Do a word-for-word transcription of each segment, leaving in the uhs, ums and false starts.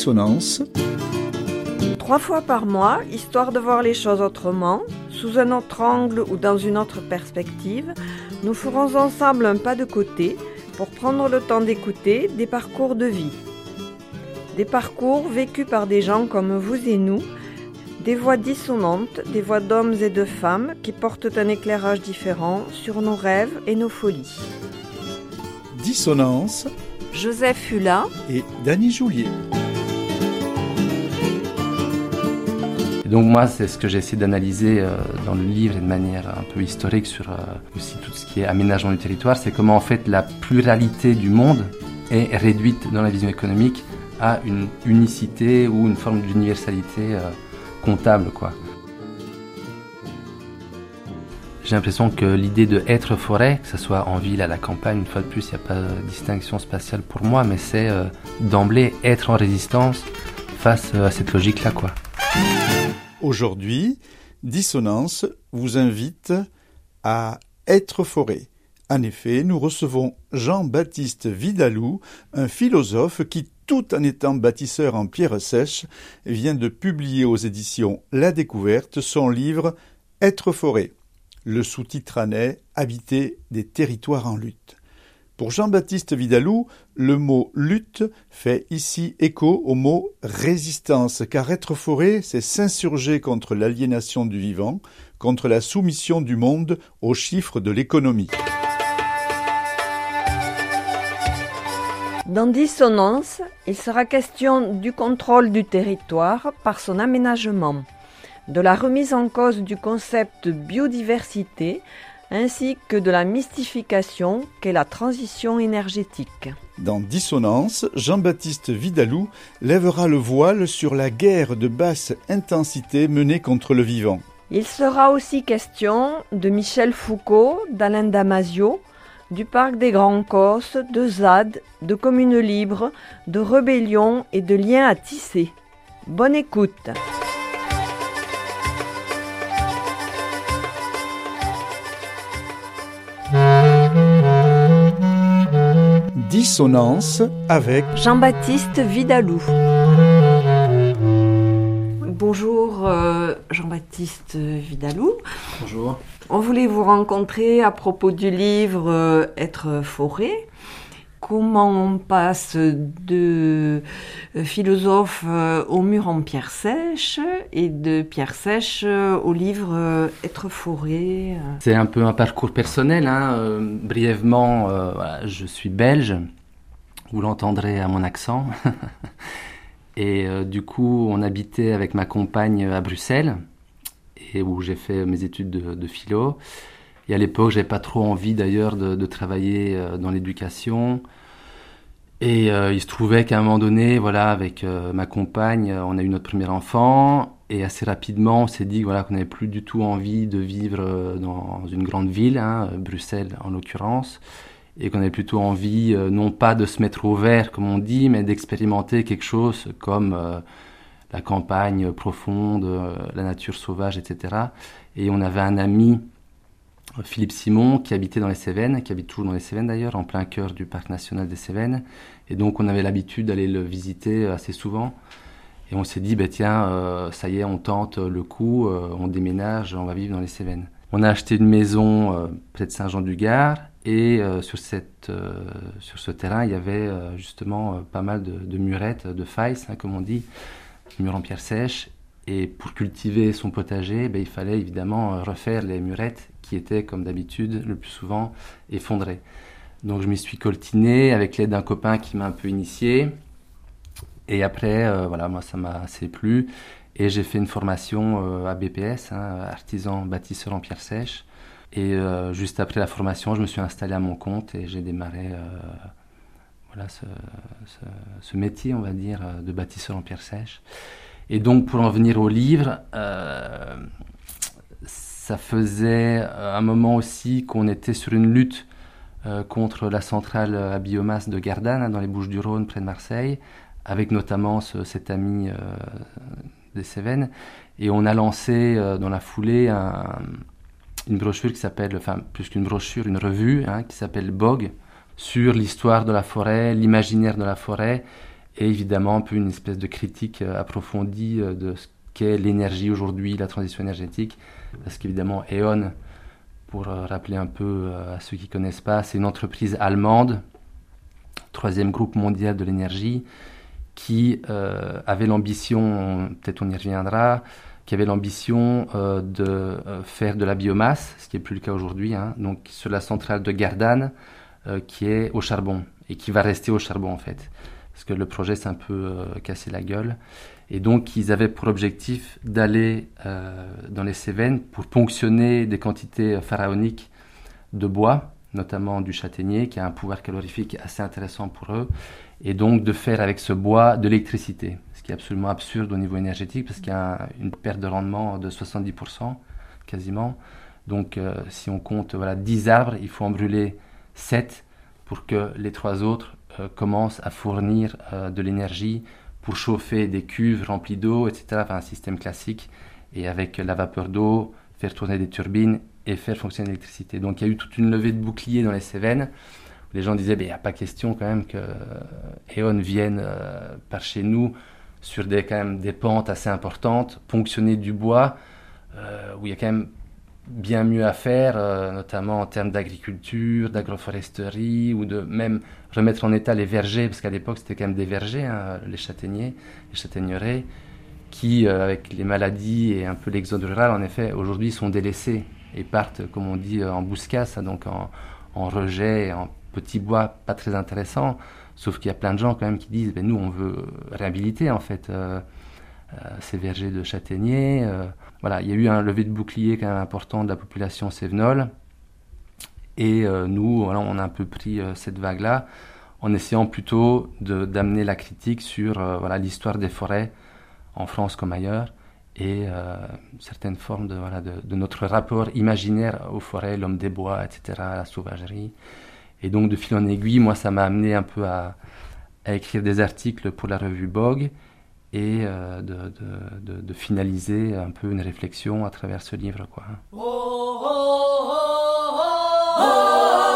Dissonance. Trois fois par mois, histoire de voir les choses autrement, sous un autre angle ou dans une autre perspective, nous ferons ensemble un pas de côté pour prendre le temps d'écouter des parcours de vie. Des parcours vécus par des gens comme vous et nous, des voix dissonantes, des voix d'hommes et de femmes qui portent un éclairage différent sur nos rêves et nos folies. Dissonance. Joseph Hula et Dany Joulier. Donc moi, c'est ce que j'ai essayé d'analyser euh, dans le livre et de manière un peu historique sur euh, aussi tout ce qui est aménagement du territoire, c'est comment en fait la pluralité du monde est réduite dans la vision économique à une unicité ou une forme d'universalité euh, comptable, quoi. J'ai l'impression que l'idée de être forêt, que ce soit en ville, à la campagne, une fois de plus, il n'y a pas de distinction spatiale pour moi, mais c'est euh, d'emblée être en résistance face euh, à cette logique-là, quoi. Aujourd'hui, Dissonance vous invite à être forêt. En effet, nous recevons Jean-Baptiste Vidalou, un philosophe qui, tout en étant bâtisseur en pierre sèche, vient de publier aux éditions La Découverte son livre « Être forêt ». Le sous-titre en est « Habiter des territoires en lutte ». Pour Jean-Baptiste Vidalou, le mot « lutte » fait ici écho au mot « résistance », car être forêt, c'est s'insurger contre l'aliénation du vivant, contre la soumission du monde aux chiffres de l'économie. Dans Dissonance, il sera question du contrôle du territoire par son aménagement, de la remise en cause du concept de biodiversité, ainsi que de la mystification qu'est la transition énergétique. Dans Dissonance, Jean-Baptiste Vidalou lèvera le voile sur la guerre de basse intensité menée contre le vivant. Il sera aussi question de Michel Foucault, d'Alain Damasio, du Parc des Grands Causses, de Z A D, de communes libres, de rébellion et de liens à tisser. Bonne écoute. Dissonance avec Jean-Baptiste Vidalou. Bonjour euh, Jean-Baptiste Vidalou. Bonjour. On voulait vous rencontrer à propos du livre euh, Être forêt. Comment on passe de euh, philosophe euh, au mur en pierre sèche et de pierre sèche euh, au livre euh, Être forêt. euh. C'est un peu un parcours personnel, hein. Euh, brièvement, euh, voilà, je suis belge, vous l'entendrez à mon accent. Et euh, du coup, on habitait avec ma compagne à Bruxelles, et où j'ai fait mes études de, de philo. Et à l'époque, j'avais pas trop envie d'ailleurs de, de travailler euh, dans l'éducation. Et euh, il se trouvait qu'à un moment donné, voilà, avec euh, ma compagne, on a eu notre premier enfant. Et assez rapidement, on s'est dit voilà, qu'on n'avait plus du tout envie de vivre euh, dans une grande ville, hein, Bruxelles en l'occurrence. Et qu'on avait plutôt envie, euh, non pas de se mettre au vert, comme on dit, mais d'expérimenter quelque chose comme euh, la campagne profonde, euh, la nature sauvage, et cetera. Et on avait un ami, Philippe Simon, qui habitait dans les Cévennes, qui habite toujours dans les Cévennes d'ailleurs, en plein cœur du parc national des Cévennes. Et donc on avait l'habitude d'aller le visiter assez souvent. Et on s'est dit, bah, tiens, euh, ça y est, on tente le coup, euh, on déménage, on va vivre dans les Cévennes. On a acheté une maison euh, près de Saint-Jean-du-Gard, et euh, sur, cette, euh, sur ce terrain, il y avait euh, justement euh, pas mal de, de murettes, de failles, hein, comme on dit, murs en pierre sèche. Et pour cultiver son potager, ben, il fallait évidemment refaire les murettes qui étaient, comme d'habitude, le plus souvent effondrées. Donc je m'y suis coltiné avec l'aide d'un copain qui m'a un peu initié. Et après, euh, voilà, moi ça m'a assez plu. Et j'ai fait une formation euh, à B P S, hein, artisan bâtisseur en pierre sèche. Et euh, juste après la formation, je me suis installé à mon compte et j'ai démarré euh, voilà, ce, ce, ce métier, on va dire, de bâtisseur en pierre sèche. Et donc, pour en venir au livre, euh, ça faisait un moment aussi qu'on était sur une lutte euh, contre la centrale à biomasse de Gardanne, hein, dans les Bouches-du-Rhône, près de Marseille, avec notamment ce, cet ami euh, des Cévennes. Et on a lancé euh, dans la foulée un, une brochure qui s'appelle, enfin plus qu'une brochure, une revue, hein, qui s'appelle B O G, sur l'histoire de la forêt, l'imaginaire de la forêt, et évidemment un peu une espèce de critique approfondie de ce qu'est l'énergie aujourd'hui, la transition énergétique, parce qu'évidemment E.ON, pour rappeler un peu à ceux qui ne connaissent pas, c'est une entreprise allemande, troisième groupe mondial de l'énergie, qui euh, avait l'ambition, peut-être on y reviendra, qui avait l'ambition euh, de euh, faire de la biomasse, ce qui n'est plus le cas aujourd'hui, hein, donc sur la centrale de Gardanne, euh, qui est au charbon, et qui va rester au charbon en fait, parce que le projet s'est un peu euh, cassé la gueule. Et donc ils avaient pour objectif d'aller euh, dans les Cévennes pour ponctionner des quantités pharaoniques de bois, notamment du châtaignier, qui a un pouvoir calorifique assez intéressant pour eux, et donc de faire avec ce bois de l'électricité, ce qui est absolument absurde au niveau énergétique, parce qu'il y a un, une perte de rendement de soixante-dix pour cent quasiment. Donc euh, si on compte voilà, dix arbres, il faut en brûler sept pour que les trois autres euh, commencent à fournir euh, de l'énergie pour chauffer des cuves remplies d'eau, et cetera. Enfin, un système classique, et avec la vapeur d'eau, faire tourner des turbines et faire fonctionner l'électricité. Donc il y a eu toute une levée de boucliers dans les Cévennes, où les gens disaient, il n'y a pas question quand même que E.ON vienne euh, par chez nous sur des, quand même, des pentes assez importantes, ponctionner du bois, euh, où il y a quand même bien mieux à faire, euh, notamment en termes d'agriculture, d'agroforesterie, ou de même remettre en état les vergers, parce qu'à l'époque c'était quand même des vergers, hein, les châtaigniers, les châtaigneraies, qui, euh, avec les maladies et un peu l'exode rural, en effet, aujourd'hui sont délaissés et partent, comme on dit, en bouscasse, donc en, en rejet, en petits bois pas très intéressants, sauf qu'il y a plein de gens quand même qui disent, ben, nous on veut réhabiliter en fait euh, euh, ces vergers de châtaigniers. Euh, voilà, il y a eu un lever de bouclier quand même important de la population cévenole, et euh, nous, voilà, on a un peu pris euh, cette vague-là, en essayant plutôt de, d'amener la critique sur euh, voilà, l'histoire des forêts en France comme ailleurs, et euh, certaines formes de, voilà, de, de notre rapport imaginaire aux forêts, l'homme des bois, et cetera, la sauvagerie. Et donc de fil en aiguille, moi ça m'a amené un peu à, à écrire des articles pour la revue Bogue, et euh, de, de, de, de finaliser un peu une réflexion à travers ce livre, quoi. Oh, oh, oh, oh, oh.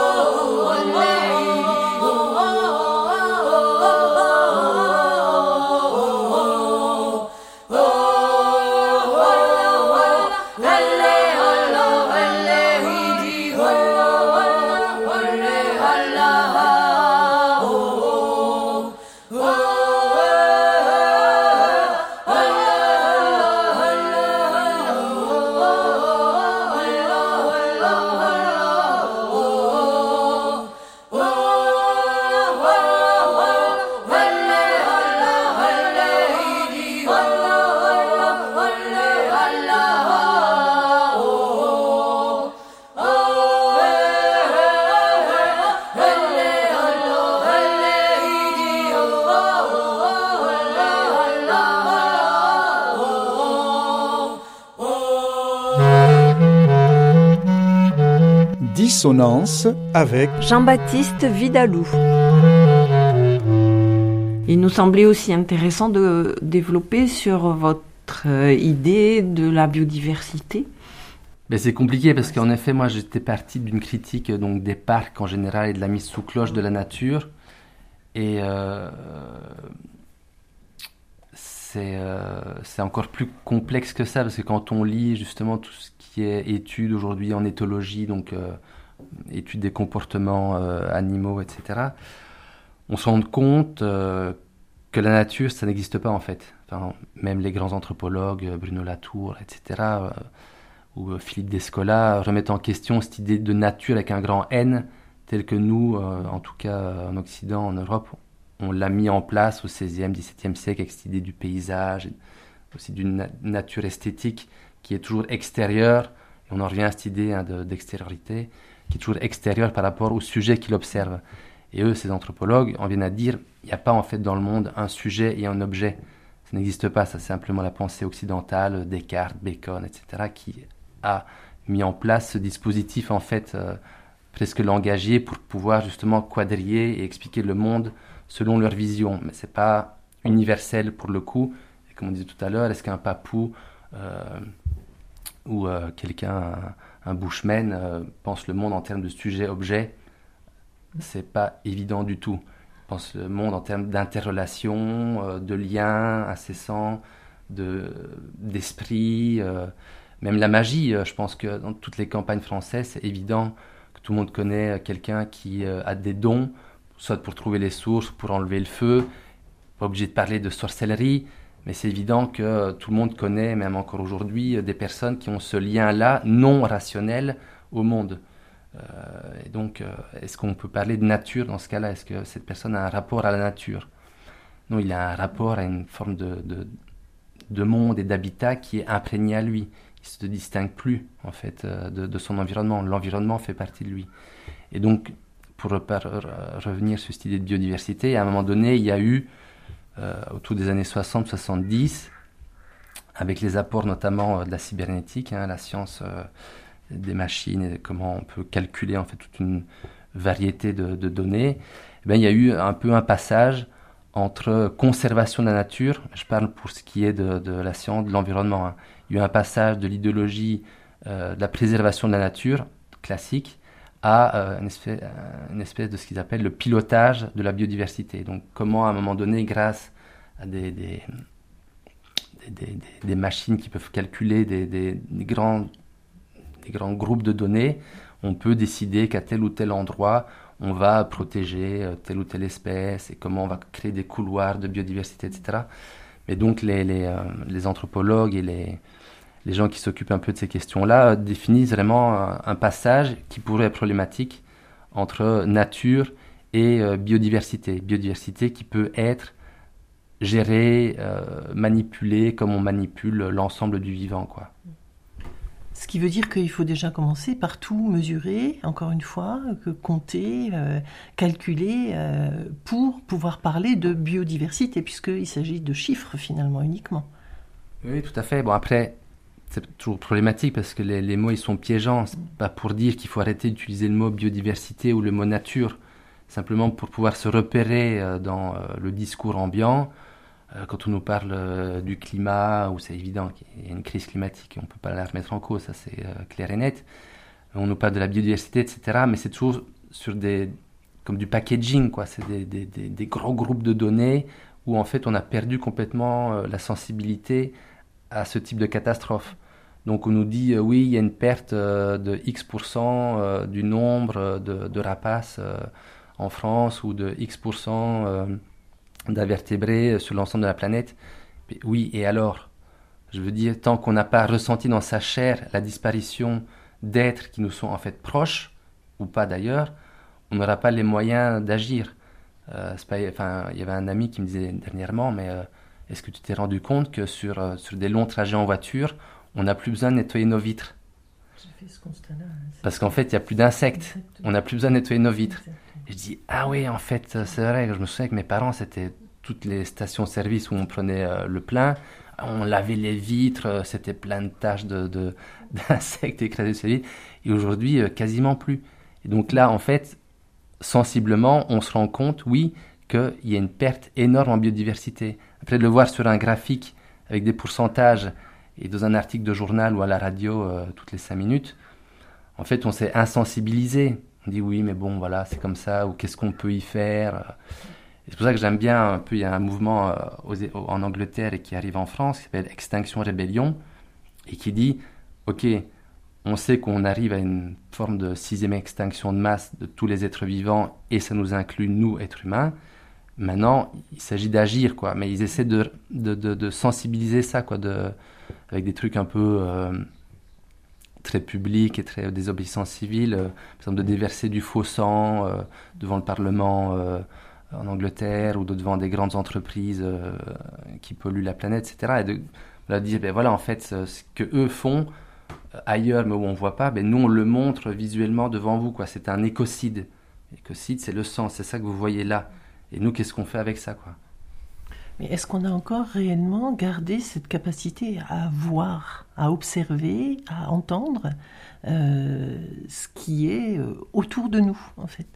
Dissonance avec Jean-Baptiste Vidalou. Il nous semblait aussi intéressant de développer sur votre idée de la biodiversité. Ben c'est compliqué parce qu'en effet, moi j'étais parti d'une critique donc, des parcs en général et de la mise sous cloche de la nature. Et euh, c'est, euh, c'est encore plus complexe que ça, parce que quand on lit justement tout ce qui est études aujourd'hui en éthologie, donc euh, études des comportements euh, animaux, et cetera, on se rend compte euh, que la nature, ça n'existe pas en fait. Enfin, même les grands anthropologues, Bruno Latour, et cetera, euh, ou Philippe Descola, remettent en question cette idée de nature avec un grand N, telle que nous, euh, en tout cas en Occident, en Europe, on l'a mis en place au seizième, dix-septième siècle, avec cette idée du paysage, aussi d'une na- nature esthétique qui est toujours extérieure, et on en revient à cette idée hein, de, d'extériorité, qui est toujours extérieure par rapport au sujet qu'il observe. Et eux, ces anthropologues, en viennent à dire, il n'y a pas en fait dans le monde un sujet et un objet. Ça n'existe pas, ça c'est simplement la pensée occidentale, Descartes, Bacon, et cetera, qui a mis en place ce dispositif en fait euh, presque langagier pour pouvoir justement quadriller et expliquer le monde selon leur vision. Mais c'est pas universel pour le coup. Et comme on disait tout à l'heure, est-ce qu'un papou euh, ou euh, quelqu'un, un, un bushman, euh, pense le monde en termes de sujet-objet? C'est pas évident du tout. pense le monde en termes d'interrelation, euh, de liens incessants, de, d'esprit, euh, même la magie. Euh, je pense que dans toutes les campagnes françaises, c'est évident que tout le monde connaît quelqu'un qui euh, a des dons, soit pour trouver les sources, pour enlever le feu. Pas obligé de parler de sorcellerie, mais c'est évident que tout le monde connaît, même encore aujourd'hui, des personnes qui ont ce lien-là non rationnel au monde. Euh, et donc, euh, est-ce qu'on peut parler de nature dans ce cas-là? Est-ce que cette personne a un rapport à la nature? Non, il a un rapport à une forme de, de, de monde et d'habitat qui est imprégné à lui. Il ne se distingue plus, en fait, euh, de, de son environnement. L'environnement fait partie de lui. Et donc, pour repar- revenir sur cette idée de biodiversité, à un moment donné, il y a eu Euh, autour des années soixante soixante-dix, avec les apports notamment euh, de la cybernétique, hein, la science euh, des machines et comment on peut calculer en fait toute une variété de, de données, eh bien, il y a eu un peu un passage entre conservation de la nature, je parle pour ce qui est de, de la science de l'environnement, hein. Il y a eu un passage de l'idéologie euh, de la préservation de la nature classique à euh, une, espèce, une espèce de ce qu'ils appellent le pilotage de la biodiversité. Donc comment à un moment donné, grâce à des, des, des, des, des machines qui peuvent calculer des, des, des, grands, des grands groupes de données, on peut décider qu'à tel ou tel endroit, on va protéger telle ou telle espèce et comment on va créer des couloirs de biodiversité, et cetera. Mais donc les, les, euh, les anthropologues et les... les gens qui s'occupent un peu de ces questions-là définissent vraiment un, un passage qui pourrait être problématique entre nature et euh, biodiversité. Biodiversité qui peut être gérée, euh, manipulée comme on manipule l'ensemble du vivant, quoi. Ce qui veut dire qu'il faut déjà commencer par tout mesurer, encore une fois, que compter, euh, calculer, euh, pour pouvoir parler de biodiversité, puisqu'il s'agit de chiffres finalement uniquement. Oui, tout à fait. Bon, après... c'est toujours problématique parce que les, les mots ils sont piégeants. C'est pas pour dire qu'il faut arrêter d'utiliser le mot biodiversité ou le mot nature, simplement pour pouvoir se repérer euh, dans euh, le discours ambiant. Euh, quand on nous parle euh, du climat, où c'est évident qu'il y a une crise climatique, on peut pas la remettre en cause, ça c'est euh, clair et net. On nous parle de la biodiversité, et cetera. Mais c'est toujours sur des comme du packaging, quoi. C'est des, des, des, des gros groupes de données où en fait on a perdu complètement euh, la sensibilité à ce type de catastrophe. Donc on nous dit euh, oui, il y a une perte euh, de X pour cent euh, du nombre de, de rapaces euh, en France ou de X pour cent euh, d'invertébrés sur l'ensemble de la planète. Mais oui, et alors? Je veux dire, tant qu'on n'a pas ressenti dans sa chair la disparition d'êtres qui nous sont en fait proches, ou pas d'ailleurs, on n'aura pas les moyens d'agir. Euh, c'est pas, enfin, il y avait un ami qui me disait dernièrement, mais euh, est-ce que tu t'es rendu compte que sur, euh, sur des longs trajets en voiture, on n'a plus besoin de nettoyer nos vitres? J'ai fait ce constat-là. Parce qu'en fait, il n'y a plus d'insectes. On n'a plus besoin de nettoyer nos vitres. Et je dis, ah oui, en fait, c'est vrai. Je me souviens que mes parents, c'était toutes les stations-service où on prenait euh, le plein. On lavait les vitres, c'était plein de taches de, de, d'insectes écrasés sur les vitres. Et aujourd'hui, euh, quasiment plus. Et donc là, en fait, sensiblement, on se rend compte, oui, qu'il y a une perte énorme en biodiversité. Après de le voir sur un graphique avec des pourcentages et dans un article de journal ou à la radio euh, toutes les cinq minutes, en fait, on s'est insensibilisé. On dit oui, mais bon, voilà, c'est comme ça, ou qu'est-ce qu'on peut y faire? Et c'est pour ça que j'aime bien un peu, il y a un mouvement euh, aux, en Angleterre et qui arrive en France, qui s'appelle Extinction Rebellion, et qui dit, ok, on sait qu'on arrive à une forme de sixième extinction de masse de tous les êtres vivants, et ça nous inclut, nous, êtres humains. Maintenant, il s'agit d'agir, quoi. Mais ils essaient de, de, de, de sensibiliser ça, quoi, de, avec des trucs un peu euh, très publics et très désobéissance civile. Euh, par exemple, de déverser du faux sang euh, devant le Parlement euh, en Angleterre ou de, devant des grandes entreprises euh, qui polluent la planète, et cetera. Et de, de dire, ben voilà, en fait, ce, ce que eux font euh, ailleurs, mais où on ne voit pas, ben nous, on le montre visuellement devant vous, quoi. C'est un écocide. L'écocide, c'est le sang, c'est ça que vous voyez là. Et nous, qu'est-ce qu'on fait avec ça, quoi? Mais est-ce qu'on a encore réellement gardé cette capacité à voir, à observer, à entendre euh, ce qui est euh, autour de nous, en fait?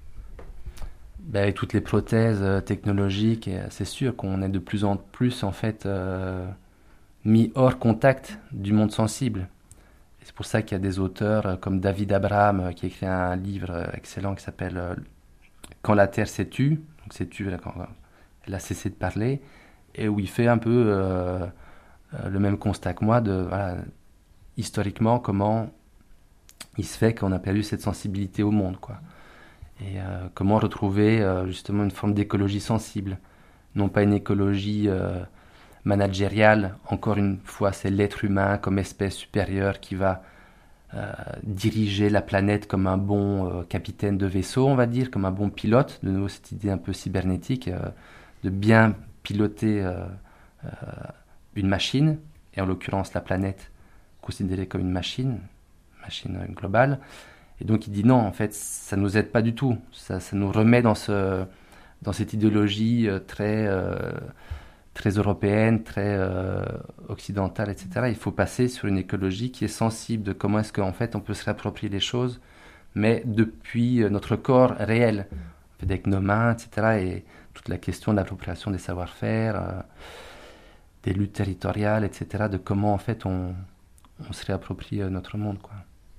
Ben, avec toutes les prothèses euh, technologiques, et, euh, c'est sûr qu'on est de plus en plus, en fait, euh, mis hors contact du monde sensible. Et c'est pour ça qu'il y a des auteurs euh, comme David Abraham, euh, qui a écrit un livre euh, excellent qui s'appelle euh, « Quand la Terre s'est tue », donc sais-tu, là, quand elle a cessé de parler, et où il fait un peu euh, euh, le même constat que moi de, voilà, historiquement, comment il se fait qu'on a perdu cette sensibilité au monde, quoi. Et euh, comment retrouver euh, justement une forme d'écologie sensible, non pas une écologie euh, managériale. Encore une fois, c'est l'être humain comme espèce supérieure qui va euh, diriger la planète comme un bon euh, capitaine de vaisseau, on va dire, comme un bon pilote. De nouveau, cette idée un peu cybernétique euh, de bien piloter euh, euh, une machine, et en l'occurrence la planète considérée comme une machine, machine globale. Et donc il dit non, en fait, ça ne nous aide pas du tout. Ça, ça nous remet dans, ce, dans cette idéologie euh, très, euh, très européenne, très euh, occidentale, et cetera. Il faut passer sur une écologie qui est sensible de comment est-ce qu'en fait on peut se réapproprier les choses, mais depuis euh, notre corps réel, avec nos mains, et cetera. Et toute la question de l'appropriation des savoir-faire, euh, des luttes territoriales, et cetera. De comment en fait on, on se réapproprie euh, notre monde, quoi.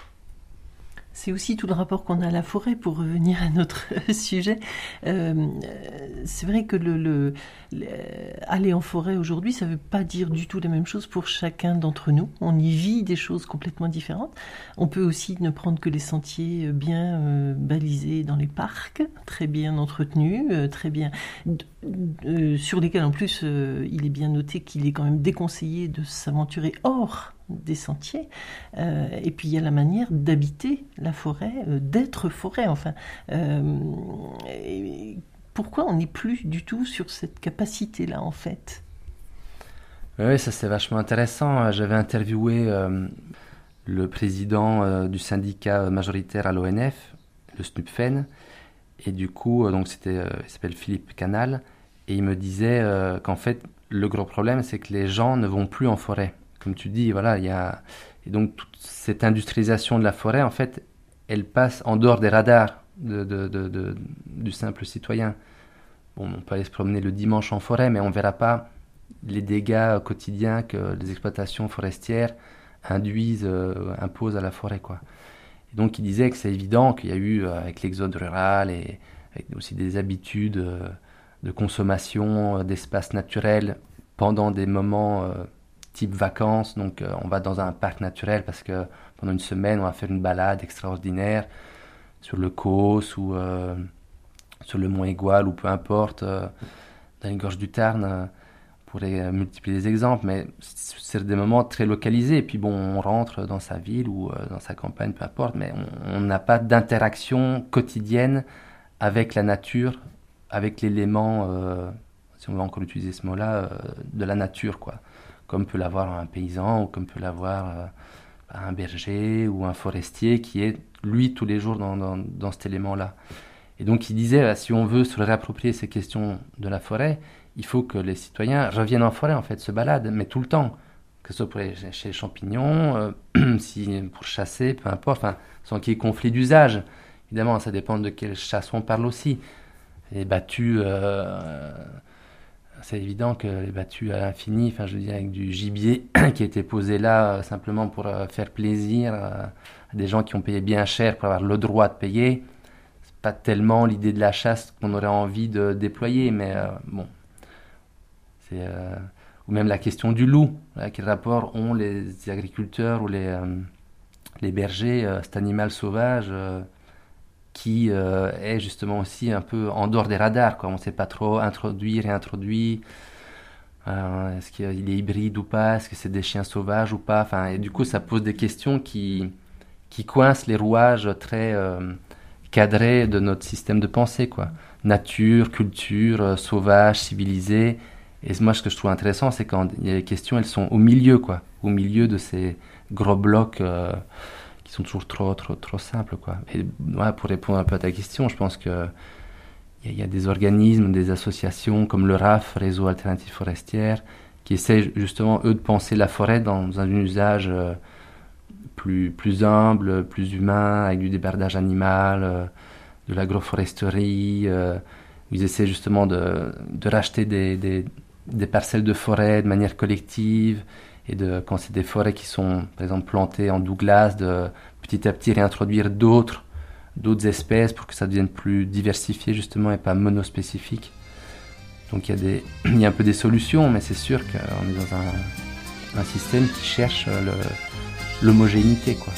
C'est aussi tout le rapport qu'on a à la forêt, pour revenir à notre sujet. Euh, c'est vrai que le, le, le, aller en forêt aujourd'hui, ça ne veut pas dire du tout la même chose pour chacun d'entre nous. On y vit des choses complètement différentes. On peut aussi ne prendre que les sentiers bien euh, balisés dans les parcs, très bien entretenus, euh, très bien, euh, sur lesquels en plus euh, il est bien noté qu'il est quand même déconseillé de s'aventurer hors des sentiers, euh, et puis il y a la manière d'habiter la forêt, euh, d'être forêt, enfin. Euh, pourquoi on n'est plus du tout sur cette capacité-là, en fait? Oui, ça c'est vachement intéressant. J'avais interviewé euh, le président euh, du syndicat majoritaire à l'O N F, le SNUPFEN, et du coup, euh, donc c'était, euh, il s'appelle Philippe Canal, et il me disait euh, qu'en fait, le gros problème, c'est que les gens ne vont plus en forêt. Comme tu dis, voilà, il y a... Et donc, toute cette industrialisation de la forêt, en fait, elle passe en dehors des radars de, de, de, de, du simple citoyen. Bon, on peut aller se promener le dimanche en forêt, mais on ne verra pas les dégâts quotidiens que les exploitations forestières induisent, euh, imposent à la forêt, quoi. Et donc, il disait que c'est évident qu'il y a eu, euh, avec l'exode rural et avec aussi des habitudes euh, de consommation euh, d'espaces naturels pendant des moments... Euh, type vacances, donc euh, on va dans un parc naturel parce que pendant une semaine on va faire une balade extraordinaire sur le Causse ou euh, sur le Mont Aigoual ou peu importe, euh, dans les gorges du Tarn, euh, on pourrait euh, multiplier les exemples, mais c'est des moments très localisés, et puis bon, on rentre dans sa ville ou euh, dans sa campagne, peu importe, mais on n'a pas d'interaction quotidienne avec la nature, avec l'élément, euh, si on veut encore utiliser ce mot-là, euh, de la nature, quoi. Comme peut l'avoir un paysan ou comme peut l'avoir euh, un berger ou un forestier qui est, lui, tous les jours dans, dans, dans cet élément-là. Et donc, il disait, bah, si on veut se réapproprier ces questions de la forêt, il faut que les citoyens reviennent en forêt, en fait, se baladent, mais tout le temps. Que ce soit pour les, chez les champignons, euh, si, pour chasser, peu importe, enfin, sans qu'il y ait conflit d'usage. Évidemment, ça dépend de quelle chasse on parle aussi. Les battues... Euh, c'est évident que les battues à l'infini, enfin je veux dire avec du gibier qui a été posé là euh, simplement pour euh, faire plaisir euh, à des gens qui ont payé bien cher pour avoir le droit de payer, c'est pas tellement l'idée de la chasse qu'on aurait envie de déployer, mais euh, bon, c'est euh, ou même la question du loup, là, quel rapport ont les agriculteurs ou les euh, les bergers, euh, cet animal sauvage. Euh, qui euh, est justement aussi un peu en dehors des radars, quoi. On ne sait pas trop introduire, réintroduire, euh, est-ce qu'il est hybride ou pas, est-ce que c'est des chiens sauvages ou pas, enfin, et du coup ça pose des questions qui, qui coincent les rouages très euh, cadrés de notre système de pensée, quoi. Nature, culture, euh, sauvage, civilisé, et moi ce que je trouve intéressant c'est quand il y a des questions, elles sont au milieu, quoi, au milieu de ces gros blocs euh, qui sont toujours trop, trop, trop simples, quoi. Et ouais, pour répondre un peu à ta question, je pense que il y, y a des organismes, des associations comme le R A F, Réseau Alternative Forestière, qui essaient justement, eux, de penser la forêt dans un usage euh, plus, plus humble, plus humain, avec du débardage animal, euh, de l'agroforesterie. Euh, ils essaient justement de, de racheter des, des, des parcelles de forêt de manière collective, et de, quand c'est des forêts qui sont, par exemple, plantées en Douglas, de petit à petit réintroduire d'autres d'autres espèces pour que ça devienne plus diversifié justement et pas monospécifique. Donc il y a des, il y a un peu des solutions, mais c'est sûr qu'on est dans un, un système qui cherche le, l'homogénéité, quoi.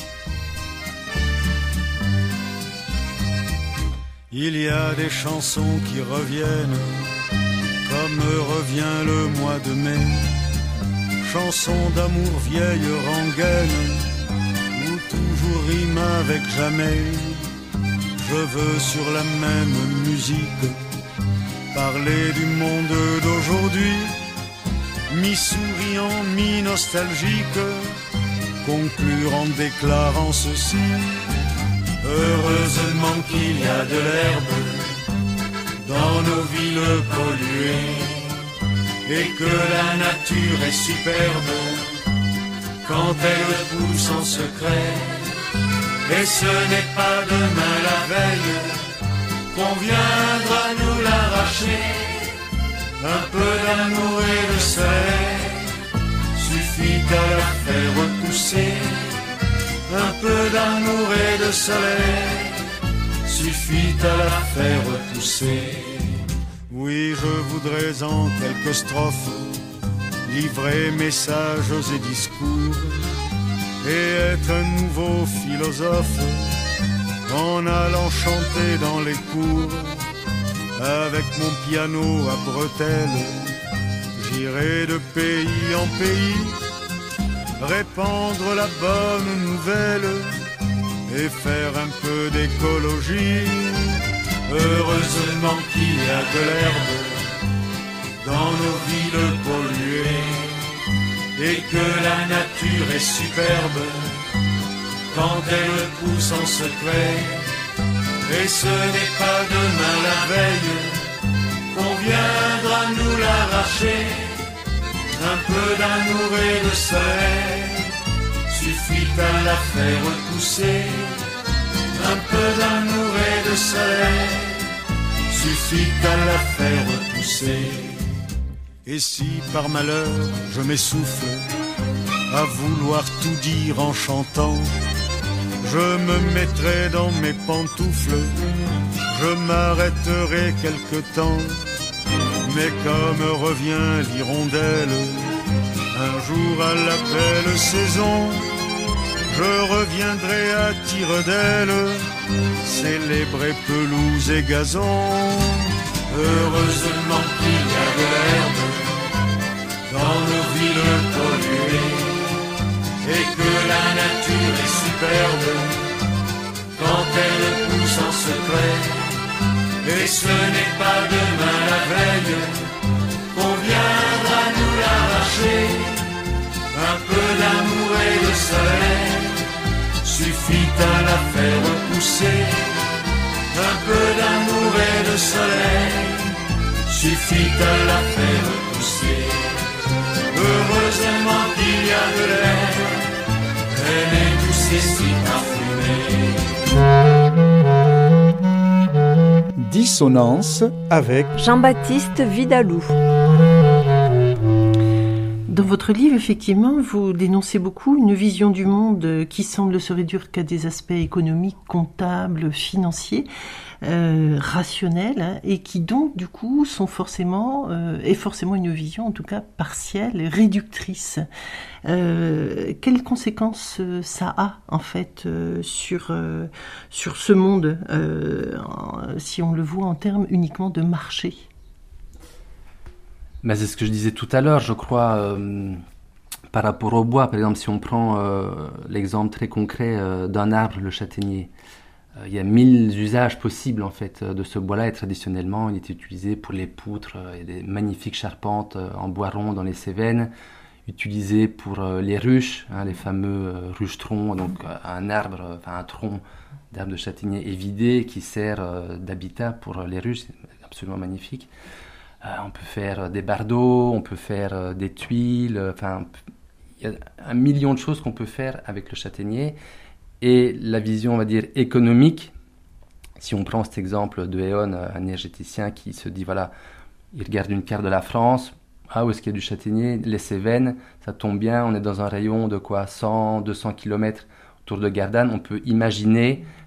Il y a des chansons qui reviennent, comme revient le mois de mai. Chansons d'amour vieille rengaine, où toujours rime avec jamais. Je veux sur la même musique parler du monde d'aujourd'hui, mi-souriant, mi-nostalgique, conclure en déclarant ceci. Heureusement qu'il y a de l'herbe dans nos villes polluées, et que la nature est superbe quand elle pousse en secret. Et ce n'est pas demain la veille qu'on viendra nous l'arracher. Un peu d'amour et de soleil suffit à la faire repousser. Un peu d'amour et de soleil suffit à la faire repousser. Oui, je voudrais en quelques strophes livrer messages et discours, et être un nouveau philosophe en allant chanter dans les cours. Avec mon piano à bretelles, j'irai de pays en pays, répandre la bonne nouvelle et faire un peu d'écologie. Heureusement qu'il y a de l'herbe dans nos villes polluées, et que la nature est superbe quand elle pousse en secret. Et ce n'est pas demain la veille qu'on viendra nous l'arracher. Un peu d'amour et de soleil suffit à la faire repousser. Un peu d'amour et de soleil suffit à la faire repousser. Et si par malheur je m'essouffle à vouloir tout dire en chantant, je me mettrai dans mes pantoufles, je m'arrêterai quelque temps. Mais comme revient l'hirondelle, un jour à la belle saison, je reviendrai à tire d'aile, célébrer pelouse et gazon. Heureusement qu'il y a de l'herbe dans nos villes polluées, et que la nature est superbe quand elle pousse en secret. Et ce n'est pas demain la veille qu'on viendra nous l'arracher. Un peu d'amour et de soleil suffit à la faire repousser. Un peu d'amour et de soleil suffit à la faire repousser. Heureusement qu'il y a de l'air, elle est douce et si parfumée. Dissonance avec Jean-Baptiste Vidalou. Dans votre livre, effectivement, vous dénoncez beaucoup une vision du monde qui semble se réduire qu'à des aspects économiques, comptables, financiers, euh, rationnels, hein, et qui donc, du coup, sont forcément, euh, est forcément une vision, en tout cas partielle, réductrice. Euh, quelles conséquences euh, ça a, en fait, euh, sur, euh, sur ce monde, euh, en, si on le voit en termes uniquement de marché ? Ben, c'est ce que je disais tout à l'heure, je crois, euh, par rapport au bois. Par exemple, si on prend euh, l'exemple très concret euh, d'un arbre, le châtaignier, euh, il y a mille usages possibles en fait de ce bois-là, et traditionnellement, il est utilisé pour les poutres. Il y a des magnifiques charpentes euh, en bois rond dans les Cévennes, utilisé pour euh, les ruches, hein, les fameux euh, ruches-troncs, donc euh, un arbre, euh, enfin un tronc d'arbre de châtaignier évidé qui sert euh, d'habitat pour euh, les ruches, c'est absolument magnifique. Euh, on peut faire des bardeaux, on peut faire euh, des tuiles, enfin, il y a un million de choses qu'on peut faire avec le châtaignier. Et la vision, on va dire, économique, si on prend cet exemple de Eon, un énergéticien qui se dit, voilà, il regarde une carte de la France, ah, où est-ce qu'il y a du châtaignier? Les Cévennes, ça tombe bien, on est dans un rayon de quoi, cent, deux cents kilomètres autour de Gardanne. On peut imaginer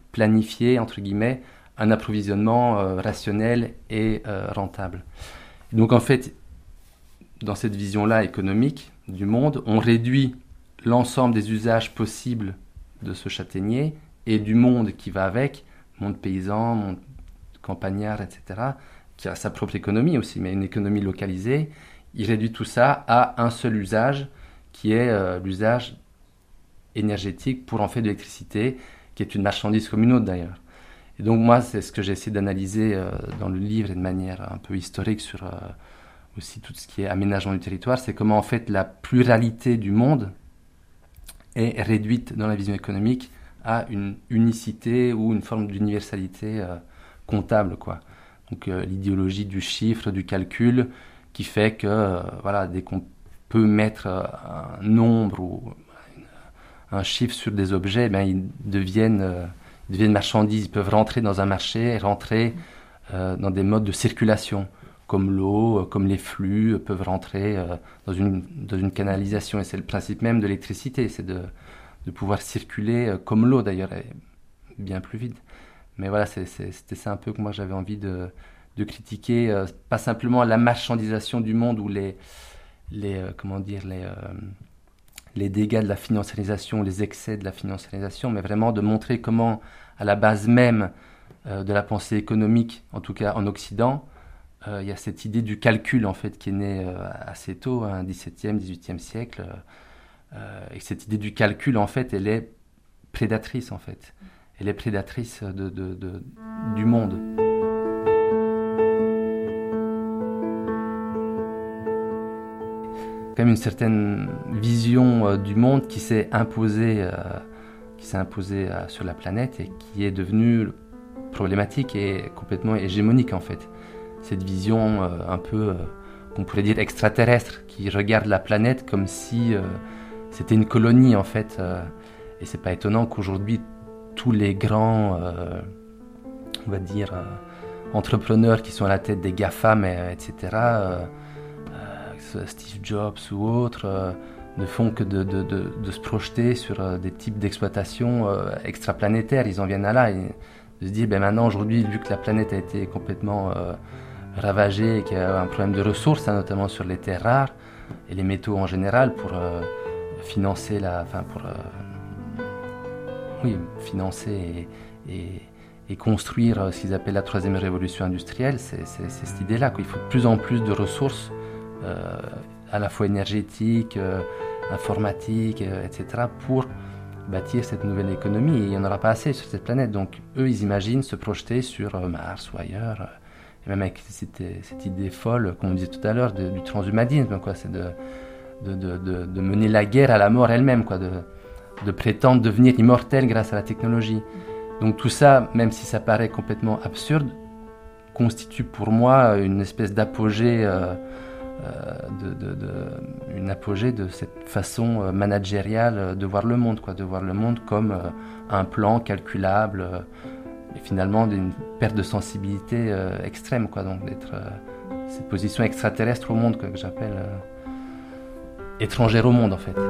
planifier, entre guillemets, un approvisionnement euh, rationnel et euh, rentable. Donc en fait, dans cette vision-là économique du monde, on réduit l'ensemble des usages possibles de ce châtaignier et du monde qui va avec, monde paysan, monde campagnard, et cetera, qui a sa propre économie aussi, mais une économie localisée. Il réduit tout ça à un seul usage, qui est euh, l'usage énergétique pour en faire de l'électricité, qui est une marchandise comme une autre d'ailleurs. Et donc moi, c'est ce que j'ai essayé d'analyser euh, dans le livre et de manière un peu historique sur euh, aussi tout ce qui est aménagement du territoire, c'est comment en fait la pluralité du monde est réduite dans la vision économique à une unicité ou une forme d'universalité euh, comptable, quoi. Donc euh, l'idéologie du chiffre, du calcul, qui fait que euh, voilà, dès qu'on peut mettre euh, un nombre ou une, un chiffre sur des objets, ben, ils deviennent, euh, ils deviennent marchandises. Ils peuvent rentrer dans un marché et rentrer euh, dans des modes de circulation, comme l'eau, comme les flux peuvent rentrer euh, dans, une, dans une canalisation. Et c'est le principe même de l'électricité, c'est de, de pouvoir circuler euh, comme l'eau d'ailleurs, et bien plus vite. Mais voilà, c'est, c'est, c'était ça un peu que moi j'avais envie de, de critiquer, euh, pas simplement la marchandisation du monde ou les, les, euh, comment dire, les, euh, les dégâts de la financiarisation, les excès de la financiarisation, mais vraiment de montrer comment, à la base même euh, de la pensée économique, en tout cas en Occident, il euh, y a cette idée du calcul en fait qui est née euh, assez tôt, hein, dix-septième, dix-huitième siècle, euh, et cette idée du calcul en fait, elle est prédatrice en fait. Elle est prédatrice de, de, de, du monde. Quand même une certaine vision euh, du monde qui s'est imposée, euh, qui s'est imposée euh, sur la planète et qui est devenue problématique et complètement hégémonique en fait. Cette vision euh, un peu, euh, qu'on pourrait dire extraterrestre, qui regarde la planète comme si euh, c'était une colonie en fait. Euh, et c'est pas étonnant qu'aujourd'hui tous les grands, euh, on va dire, euh, entrepreneurs qui sont à la tête des GAFAM, et, etc., euh, euh, Steve Jobs ou autres, euh, ne font que de, de, de, de se projeter sur euh, des types d'exploitation euh, extraplanétaires. Ils en viennent à là, et de se dire, ben maintenant, aujourd'hui, vu que la planète a été complètement euh, ravagée et qu'il y a un problème de ressources, hein, notamment sur les terres rares et les métaux en général, pour euh, financer la... Enfin, pour, euh, oui, financer et, et, et construire ce qu'ils appellent la troisième révolution industrielle, c'est, c'est, c'est cette idée-là, qu'il faut de plus en plus de ressources, euh, à la fois énergétiques, euh, informatiques, euh, et cetera, pour bâtir cette nouvelle économie. Et il n'y en aura pas assez sur cette planète. Donc eux, ils imaginent se projeter sur euh, Mars ou ailleurs, euh, et même avec cette, cette idée folle, comme on disait tout à l'heure, de, du transhumanisme, quoi, c'est de, de, de, de, de mener la guerre à la mort elle-même, quoi, de... de prétendre devenir immortel grâce à la technologie. Donc tout ça, même si ça paraît complètement absurde, constitue pour moi une espèce d'apogée, euh, euh, de, de, de, une apogée de cette façon managériale de voir le monde, quoi, de voir le monde comme euh, un plan calculable, euh, et finalement d'une perte de sensibilité euh, extrême, quoi, donc d'être euh, cette position extraterrestre au monde, quoi, que j'appelle euh, étrangère au monde en fait.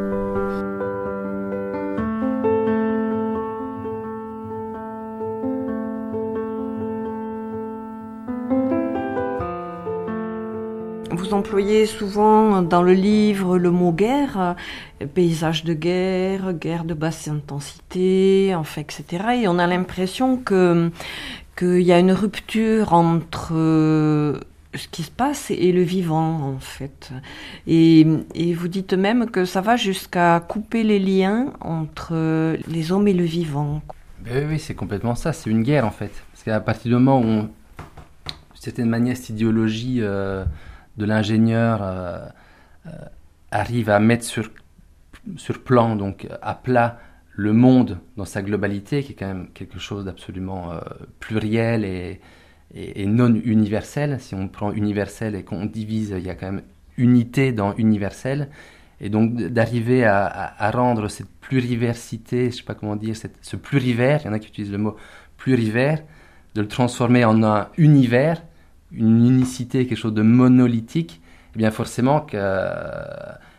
Vous employez souvent dans le livre le mot guerre, euh, paysage de guerre, guerre de basse intensité, enfin, et cetera. Et on a l'impression que qu'il y a une rupture entre euh, ce qui se passe et le vivant, en fait. Et, et vous dites même que ça va jusqu'à couper les liens entre les hommes et le vivant. Ben oui, c'est complètement ça. C'est une guerre, en fait. Parce qu'à partir du moment où, on, d'une certaine manière, cette idéologie euh, de l'ingénieur euh, euh, arrive à mettre sur, sur plan, donc à plat, le monde dans sa globalité, qui est quand même quelque chose d'absolument euh, pluriel et, et, et non universel. Si on prend universel et qu'on divise, il y a quand même unité dans universel. Et donc d'arriver à, à, à rendre cette pluriversité, je ne sais pas comment dire, cette, ce plurivers, il y en a qui utilisent le mot plurivers, de le transformer en un univers, une unicité, quelque chose de monolithique, eh bien forcément qu'il euh,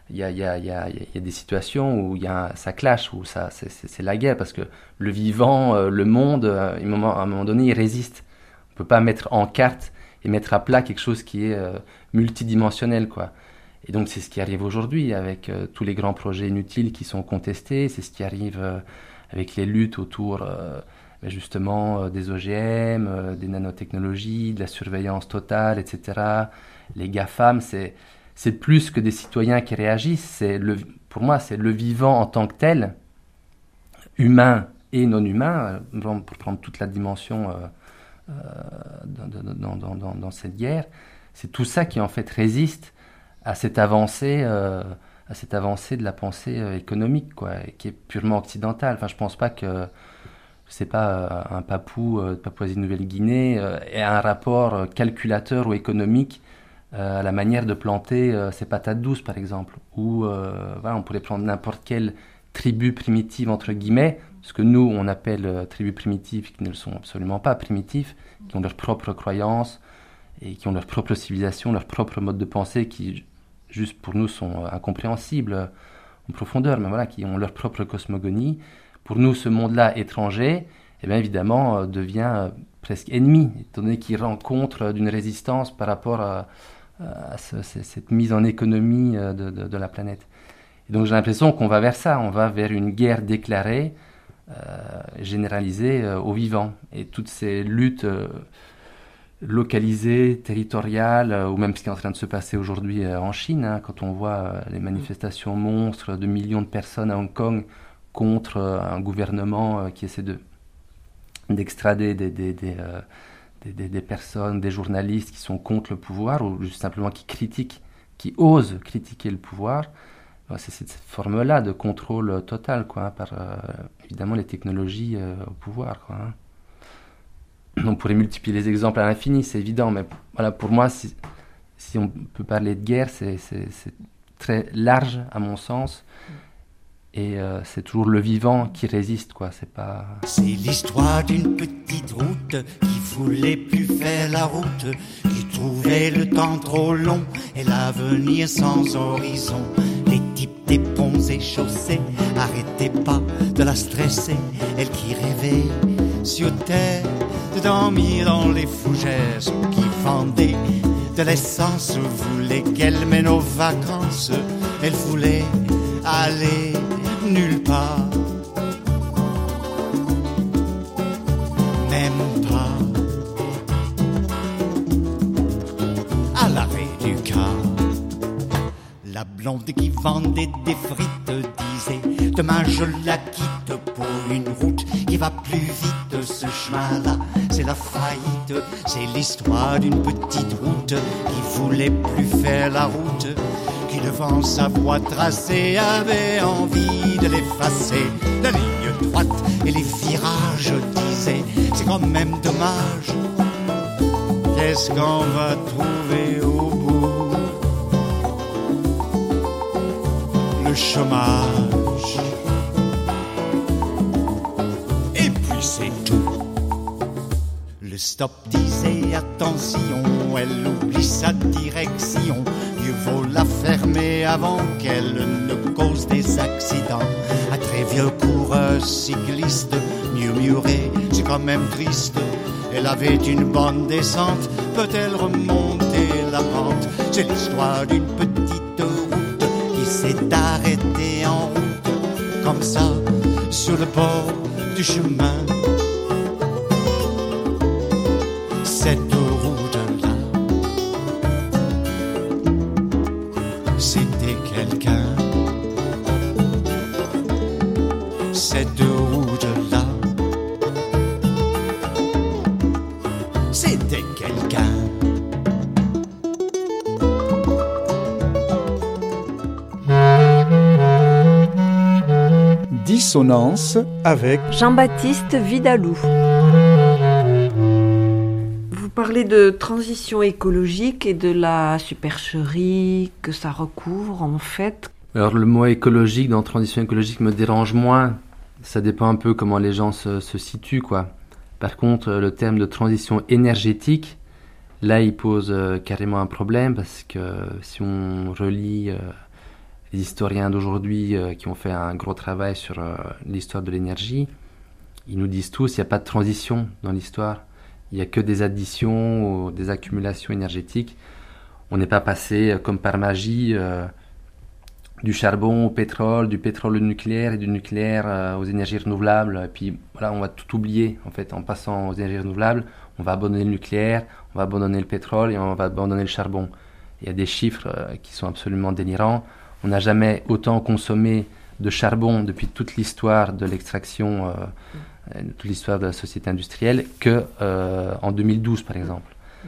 il y a, il y a, il y a, il y a des situations où il y a, ça clash, où ça, c'est, c'est, c'est la guerre, parce que le vivant, euh, le monde, euh, à un moment, à un moment donné, il résiste. On ne peut pas mettre en carte et mettre à plat quelque chose qui est euh, multidimensionnel, quoi. Et donc c'est ce qui arrive aujourd'hui avec euh, tous les grands projets inutiles qui sont contestés, c'est ce qui arrive euh, avec les luttes autour euh, justement euh, des O G M, euh, des nanotechnologies, de la surveillance totale, et cetera. Les GAFAM, c'est, c'est plus que des citoyens qui réagissent, c'est le, pour moi c'est le vivant en tant que tel, humain et non humain, euh, pour prendre toute la dimension euh, euh, dans, dans, dans, dans cette guerre, c'est tout ça qui en fait résiste à cette avancée, euh, à cette avancée de la pensée euh, économique, quoi, qui est purement occidentale. Enfin, je pense pas que, je sais pas, euh, un Papou euh, de Papouasie-Nouvelle-Guinée euh, ait un rapport euh, calculateur ou économique euh, à la manière de planter euh, ses patates douces, par exemple. Ou, euh, voilà, on pourrait prendre n'importe quelle tribu primitive, entre guillemets, ce que nous, on appelle euh, tribus primitives, qui ne le sont absolument pas primitives, qui ont leurs propres croyances, et qui ont leur propre civilisation, leur propre mode de pensée qui, juste pour nous, sont incompréhensibles en profondeur, mais voilà, qui ont leur propre cosmogonie. Pour nous, ce monde-là étranger, eh bien, évidemment, devient presque ennemi, étant donné qu'il rencontre d'une résistance par rapport à, à ce, cette mise en économie de, de, de la planète. Et donc j'ai l'impression qu'on va vers ça, on va vers une guerre déclarée, euh, généralisée euh, aux vivants. Et toutes ces luttes euh, localisée, territoriale, euh, ou même ce qui est en train de se passer aujourd'hui euh, en Chine, hein, quand on voit euh, les manifestations monstres de millions de personnes à Hong Kong contre euh, un gouvernement euh, qui essaie de, d'extrader des, des, des, euh, des, des, des personnes, des journalistes qui sont contre le pouvoir, ou juste simplement qui critiquent, qui osent critiquer le pouvoir. Ben, c'est cette forme-là de contrôle total, quoi, hein, par euh, évidemment les technologies euh, au pouvoir, quoi, hein. On pourrait multiplier les exemples à l'infini, c'est évident, mais voilà, pour moi, si, si on peut parler de guerre, c'est, c'est, c'est très large à mon sens, et euh, c'est toujours le vivant qui résiste, quoi. C'est pas. C'est l'histoire d'une petite route qui voulait plus faire la route, qui trouvait le temps trop long et l'avenir sans horizon. Les types des ponts et chaussées arrêtaient pas de la stresser, elle qui rêvait sur terre de dormir dans les fougères, ceux qui vendaient de l'essence voulaient qu'elle mène aux vacances, elle voulait aller nulle part, même pas à l'arrêt du car. La blonde qui vendait des frites disait: demain je la quitte pour une route qui va plus vite. Ce chemin-là, c'est la faillite. C'est l'histoire d'une petite route qui voulait plus faire la route, qui devant sa voie tracée avait envie de l'effacer. La ligne droite et les virages disaient: c'est quand même dommage. Qu'est-ce qu'on va trouver au bout? Le chômage. Et puis c'est tout. Le stop disait attention, elle oublie sa direction. Mieux vaut la fermer avant qu'elle ne cause des accidents. Un très vieux coureur cycliste murmurait: c'est quand même triste. Elle avait une bonne descente, peut-elle remonter la pente? C'est l'histoire d'une petite route qui s'est arrêtée en route, comme ça, sur le bord du chemin. Cette route-là, c'était quelqu'un. Cette route-là, c'était quelqu'un. Dissonance avec Jean-Baptiste Vidalou. Vous parlez de transition écologique et de la supercherie que ça recouvre en fait. Alors le mot écologique dans transition écologique me dérange moins. Ça dépend un peu comment les gens se, se situent, quoi. Par contre, le terme de transition énergétique, là, il pose euh, carrément un problème parce que si on relie euh, les historiens d'aujourd'hui euh, qui ont fait un gros travail sur euh, l'histoire de l'énergie, ils nous disent tous qu'il n'y a pas de transition dans l'histoire. Il n'y a que des additions ou des accumulations énergétiques. On n'est pas passé, euh, comme par magie, euh, du charbon au pétrole, du pétrole au nucléaire et du nucléaire euh, aux énergies renouvelables. Et puis voilà, on va tout oublier en fait en passant aux énergies renouvelables. On va abandonner le nucléaire, on va abandonner le pétrole et on va abandonner le charbon. Il y a des chiffres euh, qui sont absolument délirants. On n'a jamais autant consommé de charbon depuis toute l'histoire de l'extraction, euh, euh, toute l'histoire de la société industrielle, que euh, en deux mille douze par exemple. Mm-hmm.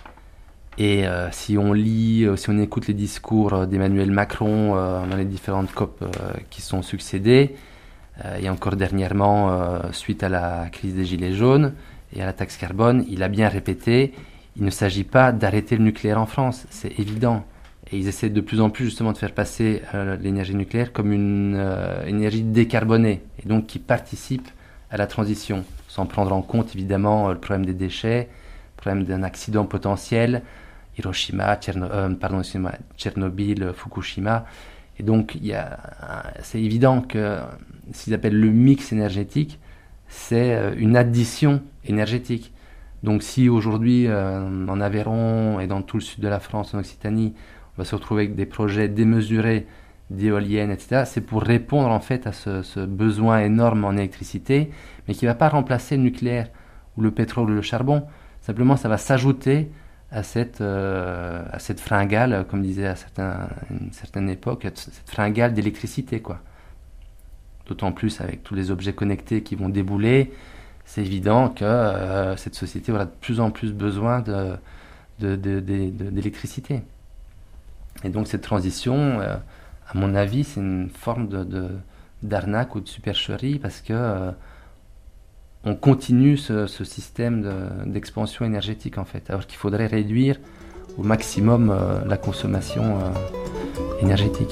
Et euh, si on lit, euh, si on écoute les discours d'Emmanuel Macron euh, dans les différentes COP euh, qui sont succédées, euh, et encore dernièrement, euh, suite à la crise des Gilets jaunes et à la taxe carbone, il a bien répété, il ne s'agit pas d'arrêter le nucléaire en France, c'est évident. Et ils essaient de plus en plus justement de faire passer euh, l'énergie nucléaire comme une euh, énergie décarbonée, et donc qui participe à la transition, sans prendre en compte évidemment euh, le problème des déchets, le problème d'un accident potentiel, Hiroshima, Tcherno, euh, pardon, Tchernobyl, Fukushima. Et donc, il y a, c'est évident que ce qu'ils appellent le mix énergétique, c'est une addition énergétique. Donc, si aujourd'hui, euh, en Aveyron et dans tout le sud de la France, en Occitanie, on va se retrouver avec des projets démesurés d'éoliennes, et cetera, c'est pour répondre en fait à ce, ce besoin énorme en électricité, mais qui ne va pas remplacer le nucléaire ou le pétrole ou le charbon. Simplement, ça va s'ajouter à cette, euh, à cette fringale, comme disait à certains, une certaine époque, cette fringale d'électricité, quoi. D'autant plus avec tous les objets connectés qui vont débouler, c'est évident que euh, cette société aura de plus en plus besoin de, de, de, de, de, d'électricité. Et donc cette transition, euh, à mon avis, c'est une forme de, de, d'arnaque ou de supercherie, parce que euh, on continue ce, ce système de, d'expansion énergétique en fait, alors qu'il faudrait réduire au maximum euh, la consommation euh, énergétique.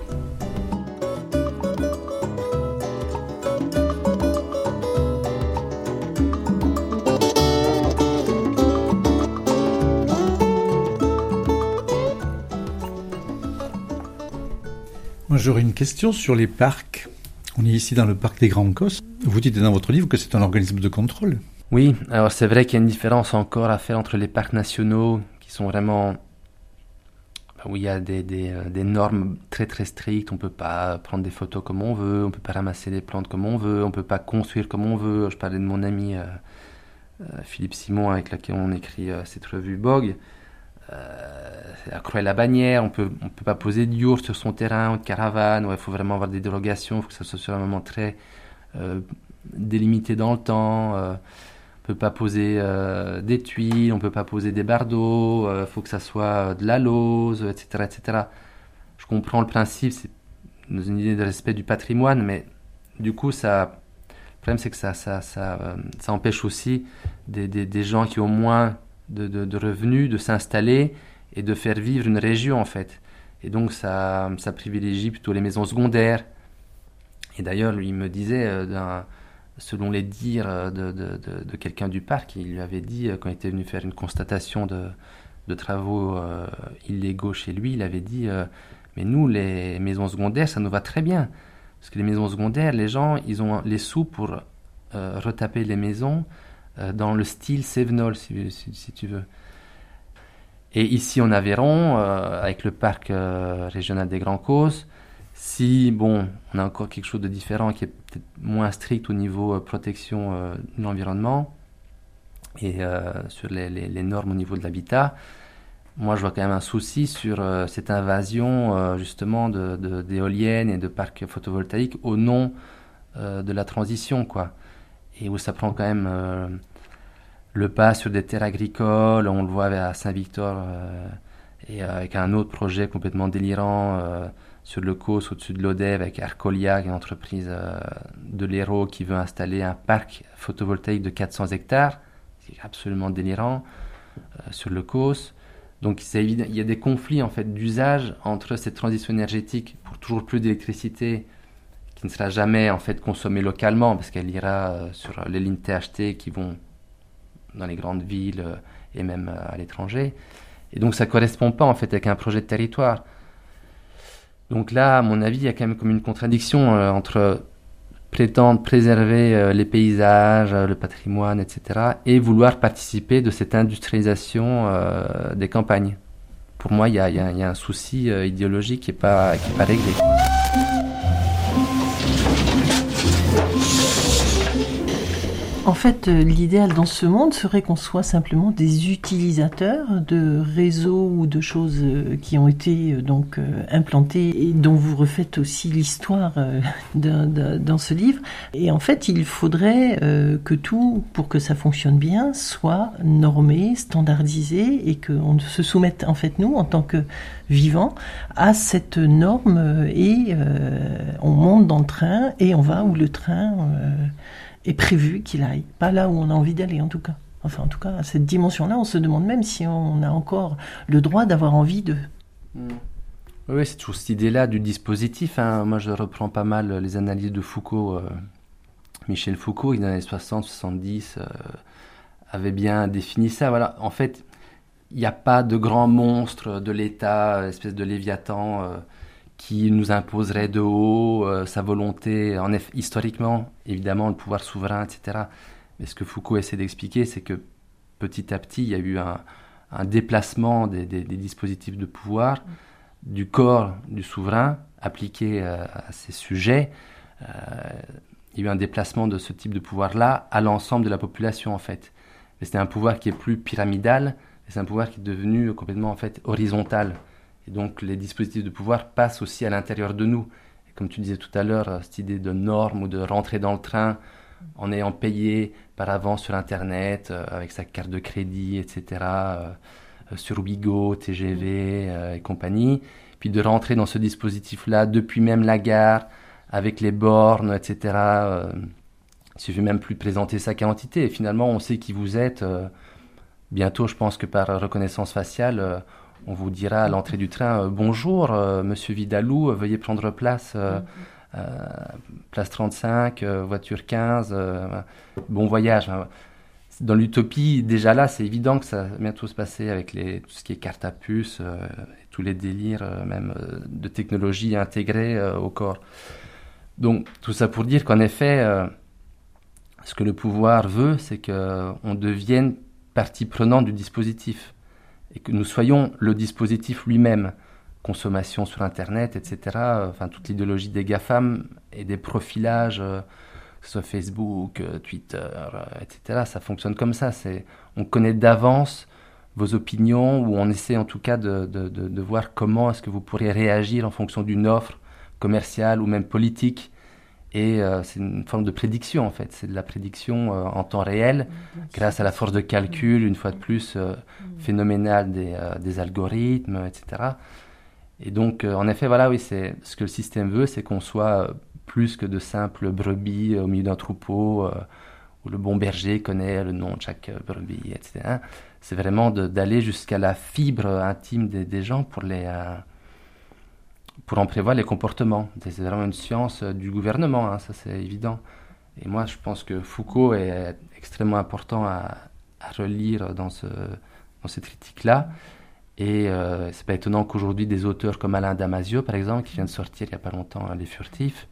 Moi j'aurais une question sur les parcs. On est ici dans le parc des Grands Causses. Vous dites dans votre livre que c'est un organisme de contrôle. Oui, alors c'est vrai qu'il y a une différence encore à faire entre les parcs nationaux qui sont vraiment... où il y a des, des, des normes très très strictes. On ne peut pas prendre des photos comme on veut, on ne peut pas ramasser des plantes comme on veut, on ne peut pas construire comme on veut. Je parlais de mon ami euh, euh, Philippe Simon avec lequel on écrit euh, cette revue Bog. Euh, à Croix-la-Bannière, on peut, on peut pas poser de yourte sur son terrain ou de caravane. Il faut vraiment avoir des dérogations, il faut que ça soit sur un moment très euh, délimité dans le temps. Euh, on peut pas poser euh, des tuiles, on peut pas poser des bardeaux, il euh, faut que ça soit de la lauze, et cetera, et cetera. Je comprends le principe, c'est dans une idée de respect du patrimoine, mais du coup, ça, le problème c'est que ça, ça, ça, euh, ça empêche aussi des, des, des gens qui ont moins De, de, de revenus, de s'installer et de faire vivre une région en fait. Et donc ça, ça privilégie plutôt les maisons secondaires. Et d'ailleurs, lui, il me disait, euh, d'un, selon les dires de, de, de, de quelqu'un du parc, il lui avait dit, euh, quand il était venu faire une constatation de, de travaux euh, illégaux chez lui, il avait dit, euh, mais nous, les maisons secondaires, ça nous va très bien. Parce que les maisons secondaires, les gens, ils ont les sous pour euh, retaper les maisons dans le style Cévenol, si, si, si tu veux. Et ici en Aveyron, euh, avec le parc euh, régional des Grands Causses, si, bon, on a encore quelque chose de différent qui est peut-être moins strict au niveau euh, protection euh, de l'environnement et euh, sur les, les, les normes au niveau de l'habitat, moi je vois quand même un souci sur euh, cette invasion euh, justement de, de, d'éoliennes et de parcs photovoltaïques au nom euh, de la transition, quoi. Et où ça prend quand même euh, le pas sur des terres agricoles. On le voit à Saint-Victor euh, et avec un autre projet complètement délirant euh, sur le Causse au-dessus de l'Odève avec Arcolia, une entreprise euh, de l'Hérault qui veut installer un parc photovoltaïque de quatre cents hectares. C'est absolument délirant euh, sur le Causse. Donc c'est évident, il y a des conflits en fait d'usage entre cette transition énergétique pour toujours plus d'électricité qui ne sera jamais en fait consommée localement parce qu'elle ira euh, sur les lignes T H T qui vont dans les grandes villes euh, et même euh, à l'étranger. Et donc ça ne correspond pas en fait avec un projet de territoire. Donc là, à mon avis, il y a quand même comme une contradiction euh, entre prétendre préserver euh, les paysages, euh, le patrimoine, et cetera, et vouloir participer de cette industrialisation euh, des campagnes. Pour moi, il y a, y a, y a un souci euh, idéologique qui n'est pas, qui est pas réglé. En fait, l'idéal dans ce monde serait qu'on soit simplement des utilisateurs de réseaux ou de choses qui ont été donc implantées et dont vous refaites aussi l'histoire de, de, dans ce livre. Et en fait, il faudrait que tout, pour que ça fonctionne bien, soit normé, standardisé et qu'on se soumette, en fait, nous, en tant que vivants, à cette norme et euh, on monte dans le train et on va où le train... Euh, est prévu qu'il aille, pas là où on a envie d'aller en tout cas. Enfin en tout cas, à cette dimension-là, on se demande même si on a encore le droit d'avoir envie de... Mmh. Oui, c'est toujours cette idée-là du dispositif. Hein. Moi, je reprends pas mal les analyses de Foucault. Euh, Michel Foucault, dans les années soixante soixante-dix, euh, avait bien défini ça. Voilà. En fait, il n'y a pas de grand monstre de l'État, espèce de Léviathan, euh, qui nous imposerait de haut euh, sa volonté, en effet, historiquement, évidemment, le pouvoir souverain, et cetera. Mais ce que Foucault essaie d'expliquer, c'est que petit à petit, il y a eu un, un déplacement des, des, des dispositifs de pouvoir, du corps du souverain appliqué euh, à ces sujets. Euh, il y a eu un déplacement de ce type de pouvoir-là à l'ensemble de la population, en fait. Mais c'est un pouvoir qui est plus pyramidal, et c'est un pouvoir qui est devenu complètement, en fait, horizontal. Et donc, les dispositifs de pouvoir passent aussi à l'intérieur de nous. Et comme tu disais tout à l'heure, cette idée de norme ou de rentrer dans le train en ayant payé par avance sur Internet, euh, avec sa carte de crédit, et cetera, euh, sur Ouigo, T G V euh, et compagnie. Puis de rentrer dans ce dispositif-là depuis même la gare, avec les bornes, et cetera. Euh, il suffit même plus de présenter sa quantité. Et finalement, on sait qui vous êtes. Euh, bientôt, je pense que par reconnaissance faciale... Euh, on vous dira à l'entrée du train euh, « Bonjour, euh, monsieur Vidalou, euh, veuillez prendre place, euh, euh, place trente-cinq, euh, voiture quinze, euh, bon voyage. » Dans l'utopie, déjà là, c'est évident que ça va bientôt se passer avec les, tout ce qui est carte à puce, euh, et tous les délires, euh, même euh, de technologie intégrée euh, au corps. Donc, tout ça pour dire qu'en effet, euh, ce que le pouvoir veut, c'est qu'on devienne partie prenante du dispositif. Et que nous soyons le dispositif lui-même, consommation sur Internet, et cetera. Enfin, toute l'idéologie des GAFAM et des profilages, euh, que ce soit Facebook, euh, Twitter, euh, et cetera. Ça fonctionne comme ça. C'est, on connaît d'avance vos opinions, ou on essaie en tout cas de, de, de, de voir comment est-ce que vous pourrez réagir en fonction d'une offre commerciale ou même politique. Et euh, c'est une forme de prédiction, en fait. C'est de la prédiction euh, en temps réel, grâce à la force de calcul, une fois de plus, euh, phénoménale des, euh, des algorithmes, et cetera. Et donc, euh, en effet, voilà, oui, c'est, ce que le système veut, c'est qu'on soit euh, plus que de simples brebis euh, au milieu d'un troupeau, euh, où le bon berger connaît le nom de chaque euh, brebis, et cetera. C'est vraiment de, d'aller jusqu'à la fibre intime des, des gens pour les... Euh, pour en prévoir les comportements. C'est vraiment une science du gouvernement, hein, ça c'est évident. Et moi, je pense que Foucault est extrêmement important à, à relire dans ce, dans cette critique-là. Et euh, c'est pas étonnant qu'aujourd'hui, des auteurs comme Alain Damasio, par exemple, qui vient de sortir il n'y a pas longtemps Les Furtifs,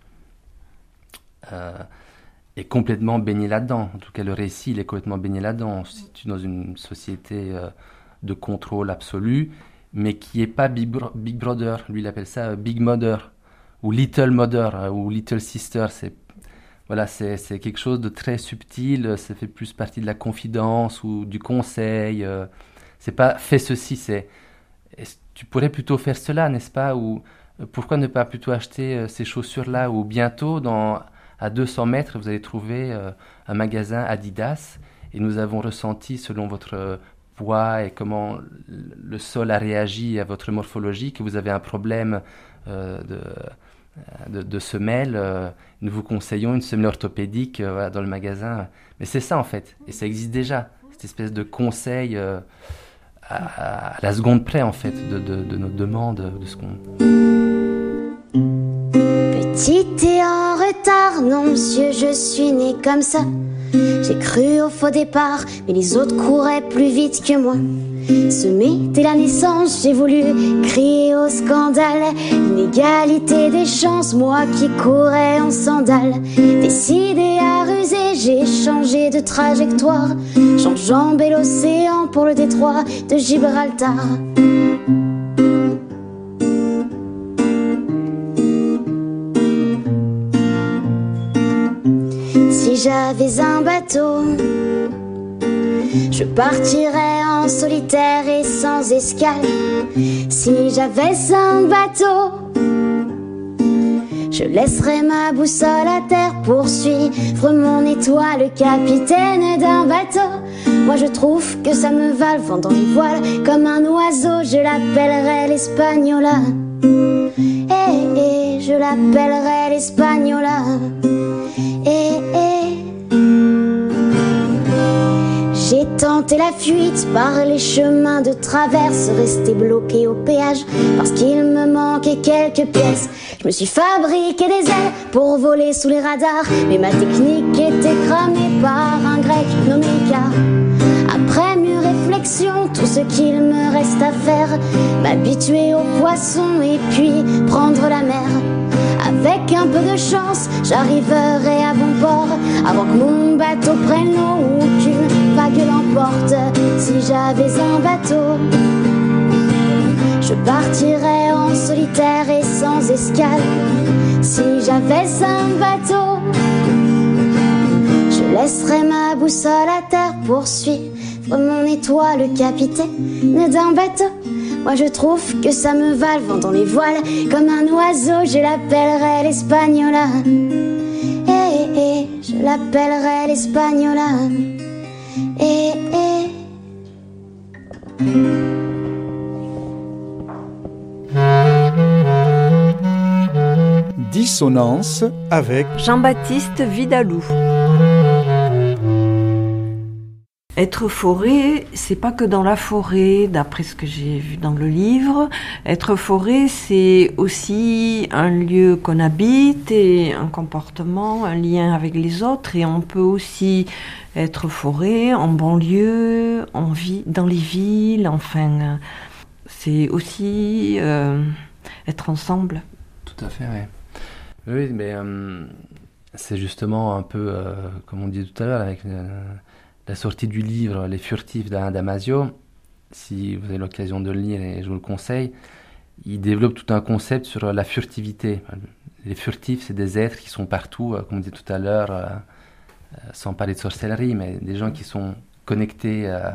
euh, est complètement baigné là-dedans. En tout cas, le récit, il est complètement baigné là-dedans. On se situe dans une société euh, de contrôle absolu, mais qui n'est pas Big, Bro- Big Brother. Lui, il appelle ça Big Mother, ou Little Mother, euh, ou Little Sister. C'est, voilà, c'est, c'est quelque chose de très subtil, ça fait plus partie de la confidence ou du conseil. Euh, c'est pas « fais ceci », c'est « tu pourrais plutôt faire cela, n'est-ce pas ?» ou « pourquoi ne pas plutôt acheter euh, ces chaussures-là » ou bientôt, dans, à deux cents mètres, vous allez trouver euh, un magasin Adidas, et nous avons ressenti, selon votre... Euh, poids et comment le sol a réagi à votre morphologie, que vous avez un problème euh, de, de, de semelle, euh, nous vous conseillons une semelle orthopédique euh, voilà, dans le magasin. Mais c'est ça en fait, et ça existe déjà, cette espèce de conseil euh, à, à la seconde près en fait de, de, de nos demandes, de ce qu'on... Petite et en retard, non monsieur, je suis né comme ça. J'ai cru au faux départ, mais les autres couraient plus vite que moi. Semé dès la naissance, j'ai voulu crier au scandale. L'inégalité des chances, moi qui courais en sandales. Décidé à ruser, j'ai changé de trajectoire, changeant bel océan pour le détroit de Gibraltar. Si j'avais un bateau, je partirais en solitaire et sans escale. Si j'avais un bateau, je laisserais ma boussole à terre, poursuivre mon étoile, capitaine d'un bateau. Moi je trouve que ça me va le vent dans les voiles, comme un oiseau, je l'appellerais l'Espagnola. Eh eh, je l'appellerais l'Espagnola. Eh eh. J'ai tenté la fuite par les chemins de traverse, resté bloqué au péage parce qu'il me manquait quelques pièces. Je me suis fabriqué des ailes pour voler sous les radars, mais ma technique était cramée par un grec nommé K. Après mûre réflexion, tout ce qu'il me reste à faire, m'habituer aux poissons et puis prendre la mer. Avec un peu de chance, j'arriverai à bon port avant que mon bateau prenne l'eau ou qu'une vague l'emporte. Si j'avais un bateau, je partirais en solitaire et sans escale. Si j'avais un bateau, je laisserais ma boussole à terre, poursuivre mon étoile, le capitaine d'un bateau. Moi je trouve que ça me va le vent dans les voiles, comme un oiseau, je l'appellerais l'Espagnola. Eh eh eh, je l'appellerais l'Espagnola. Eh eh. Dissonance avec Jean-Baptiste Vidalou. Être forêt, c'est pas que dans la forêt, d'après ce que j'ai vu dans le livre. Être forêt, c'est aussi un lieu qu'on habite et un comportement, un lien avec les autres. Et on peut aussi être forêt en banlieue, en vie, dans les villes. Enfin, c'est aussi euh, être ensemble. Tout à fait, oui. Oui, mais euh, c'est justement un peu, euh, comme on dit tout à l'heure, avec euh, la sortie du livre Les Furtifs d'Alain Damasio. Si vous avez l'occasion de le lire, et je vous le conseille, il développe tout un concept sur la furtivité. Les furtifs, c'est des êtres qui sont partout, comme on dit tout à l'heure, euh, sans parler de sorcellerie, mais des gens qui sont connectés euh,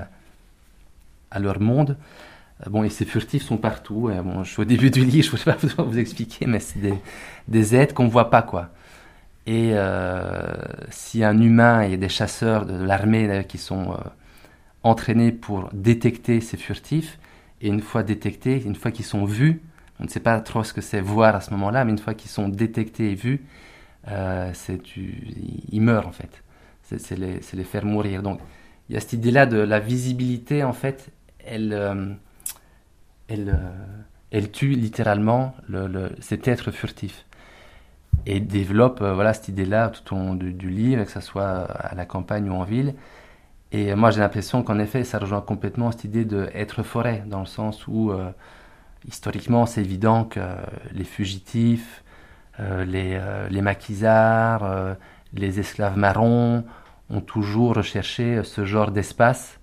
à leur monde. Bon, et ces furtifs sont partout. Et bon, je suis au début du livre, je ne peux pas vous expliquer, mais c'est des, des êtres qu'on ne voit pas, quoi. Et euh, si un humain et des chasseurs de l'armée qui sont euh, entraînés pour détecter ces furtifs, et une fois détectés, une fois qu'ils sont vus, on ne sait pas trop ce que c'est voir à ce moment-là, mais une fois qu'ils sont détectés et vus, euh, c'est, tu, ils meurent en fait. C'est, c'est, les, c'est les faire mourir. Donc il y a cette idée-là de la visibilité, en fait, elle... Euh, Elle, euh, elle tue littéralement le, le, cet être furtif et développe euh, voilà, cette idée-là tout au long du, du livre, que ce soit à la campagne ou en ville. Et euh, moi j'ai l'impression qu'en effet ça rejoint complètement cette idée d'être forêt, dans le sens où euh, historiquement c'est évident que euh, les fugitifs, euh, les, euh, les maquisards, euh, les esclaves marrons ont toujours recherché ce genre d'espace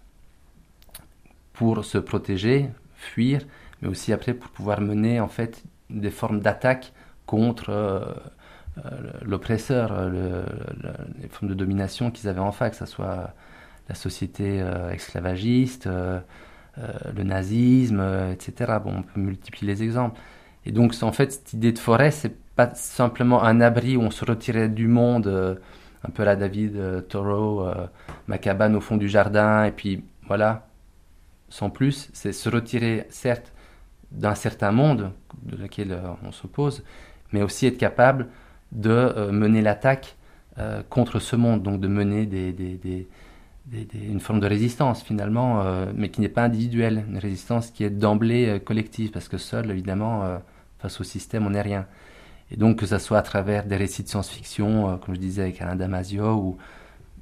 pour se protéger, fuir, mais aussi après pour pouvoir mener en fait des formes d'attaque contre euh, euh, l'oppresseur, le, le, les formes de domination qu'ils avaient en face, que ce soit la société euh, esclavagiste, euh, euh, le nazisme, euh, et cetera. Bon, on peut multiplier les exemples. Et donc en fait cette idée de forêt, c'est pas simplement un abri où on se retirait du monde, euh, un peu à la David euh, Thoreau, euh, ma cabane au fond du jardin, et puis voilà. Sans plus, c'est se retirer, certes, d'un certain monde de lequel euh, on s'oppose, mais aussi être capable de euh, mener l'attaque euh, contre ce monde, donc de mener des, des, des, des, des, une forme de résistance, finalement, euh, mais qui n'est pas individuelle, une résistance qui est d'emblée euh, collective, parce que seul, évidemment, euh, face au système, on n'est rien. Et donc, que ça soit à travers des récits de science-fiction, euh, comme je disais avec Alain Damasio, ou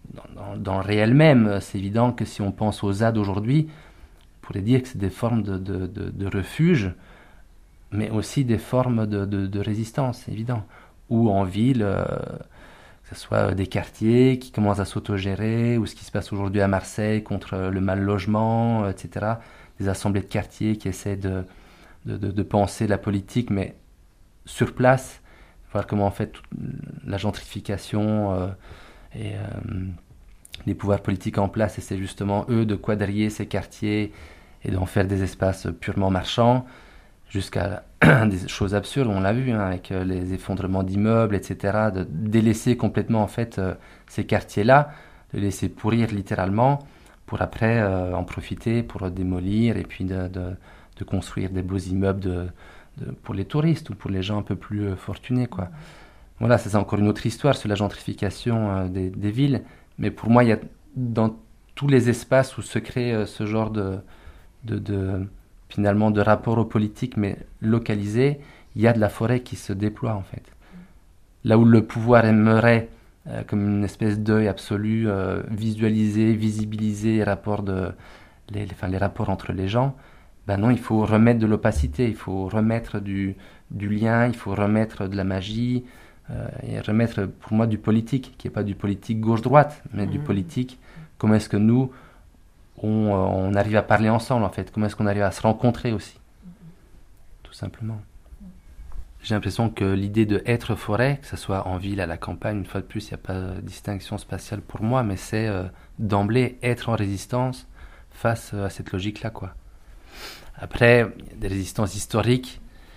dans, dans, dans le réel même. C'est évident que si on pense aux Z A D aujourd'hui, on pourrait dire que c'est des formes de, de, de, de refuge, mais aussi des formes de, de, de résistance, évident. Ou en ville, euh, que ce soit des quartiers qui commencent à s'autogérer, ou ce qui se passe aujourd'hui à Marseille contre le mal-logement, et cetera. Des assemblées de quartiers qui essaient de, de, de, de penser la politique, mais sur place, voir comment en fait la gentrification euh, et euh, les pouvoirs politiques en place essaient justement, eux, de quadriller ces quartiers et d'en faire des espaces purement marchands, jusqu'à des choses absurdes, on l'a vu, hein, avec les effondrements d'immeubles, et cetera, de délaisser complètement en fait euh, ces quartiers-là, de les laisser pourrir littéralement, pour après euh, en profiter pour démolir et puis de, de, de construire des beaux immeubles de, de, pour les touristes ou pour les gens un peu plus euh, fortunés, quoi. Voilà, ça, c'est encore une autre histoire sur la gentrification euh, des, des villes, mais pour moi, il y a dans tous les espaces où se crée euh, ce genre de, de, de finalement de rapport aux politiques, mais localisé, il y a de la forêt qui se déploie en fait. Là où le pouvoir aimerait, euh, comme une espèce d'œil absolu, euh, visualiser, visibiliser les rapports, de, les, les, enfin, les rapports entre les gens, ben non, il faut remettre de l'opacité, il faut remettre du, du lien, il faut remettre de la magie, euh, et remettre pour moi du politique, qui n'est pas du politique gauche-droite, mais mmh. du politique, comment est-ce que nous, On, on arrive à parler ensemble en fait, comment est-ce qu'on arrive à se rencontrer aussi, tout simplement. J'ai l'impression que l'idée de être forêt, que ce soit en ville, à la campagne, une fois de plus, il n'y a pas de distinction spatiale pour moi, mais c'est euh, d'emblée être en résistance face à cette logique-là, quoi. Après, il y a des résistances historiques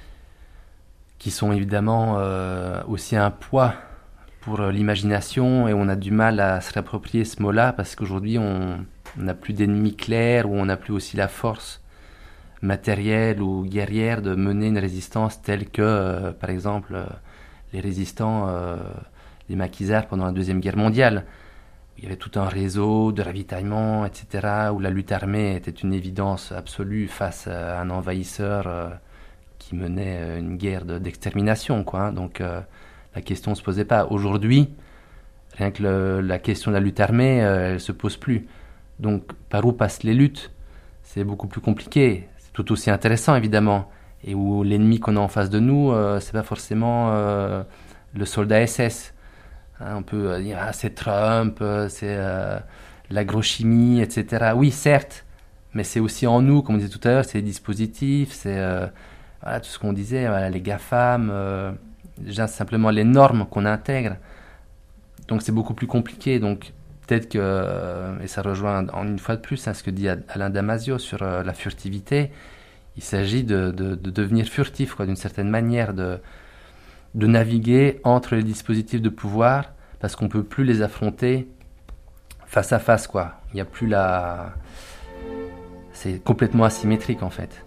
qui sont évidemment euh, aussi un poids pour l'imagination, et on a du mal à se réapproprier ce mot-là parce qu'aujourd'hui on on n'a plus d'ennemis clairs, ou on n'a plus aussi la force matérielle ou guerrière de mener une résistance telle que, euh, par exemple, euh, les résistants, euh, les maquisards pendant la Deuxième Guerre mondiale. Il y avait tout un réseau de ravitaillement, et cetera, où la lutte armée était une évidence absolue face à un envahisseur euh, qui menait euh, une guerre de, d'extermination, quoi, hein. Donc euh, la question ne se posait pas. Aujourd'hui, rien que le, la question de la lutte armée, euh, elle ne se pose plus. Donc, par où passent les luttes ? C'est beaucoup plus compliqué. C'est tout aussi intéressant, évidemment. Et où l'ennemi qu'on a en face de nous, euh, c'est pas forcément euh, le soldat S S. Hein, on peut dire, ah, c'est Trump, c'est euh, l'agrochimie, et cetera. Oui, certes, mais c'est aussi en nous, comme on disait tout à l'heure, c'est les dispositifs, c'est euh, voilà, tout ce qu'on disait, voilà, les GAFAM, euh, déjà simplement les normes qu'on intègre. Donc, c'est beaucoup plus compliqué. Donc, peut-être que, et ça rejoint en une fois de plus hein, ce que dit Alain Damasio sur euh, la furtivité, il s'agit de, de, de devenir furtif, quoi, d'une certaine manière, de, de naviguer entre les dispositifs de pouvoir, parce qu'on ne peut plus les affronter face à face, quoi. Il n'y a plus la... C'est complètement asymétrique, en fait.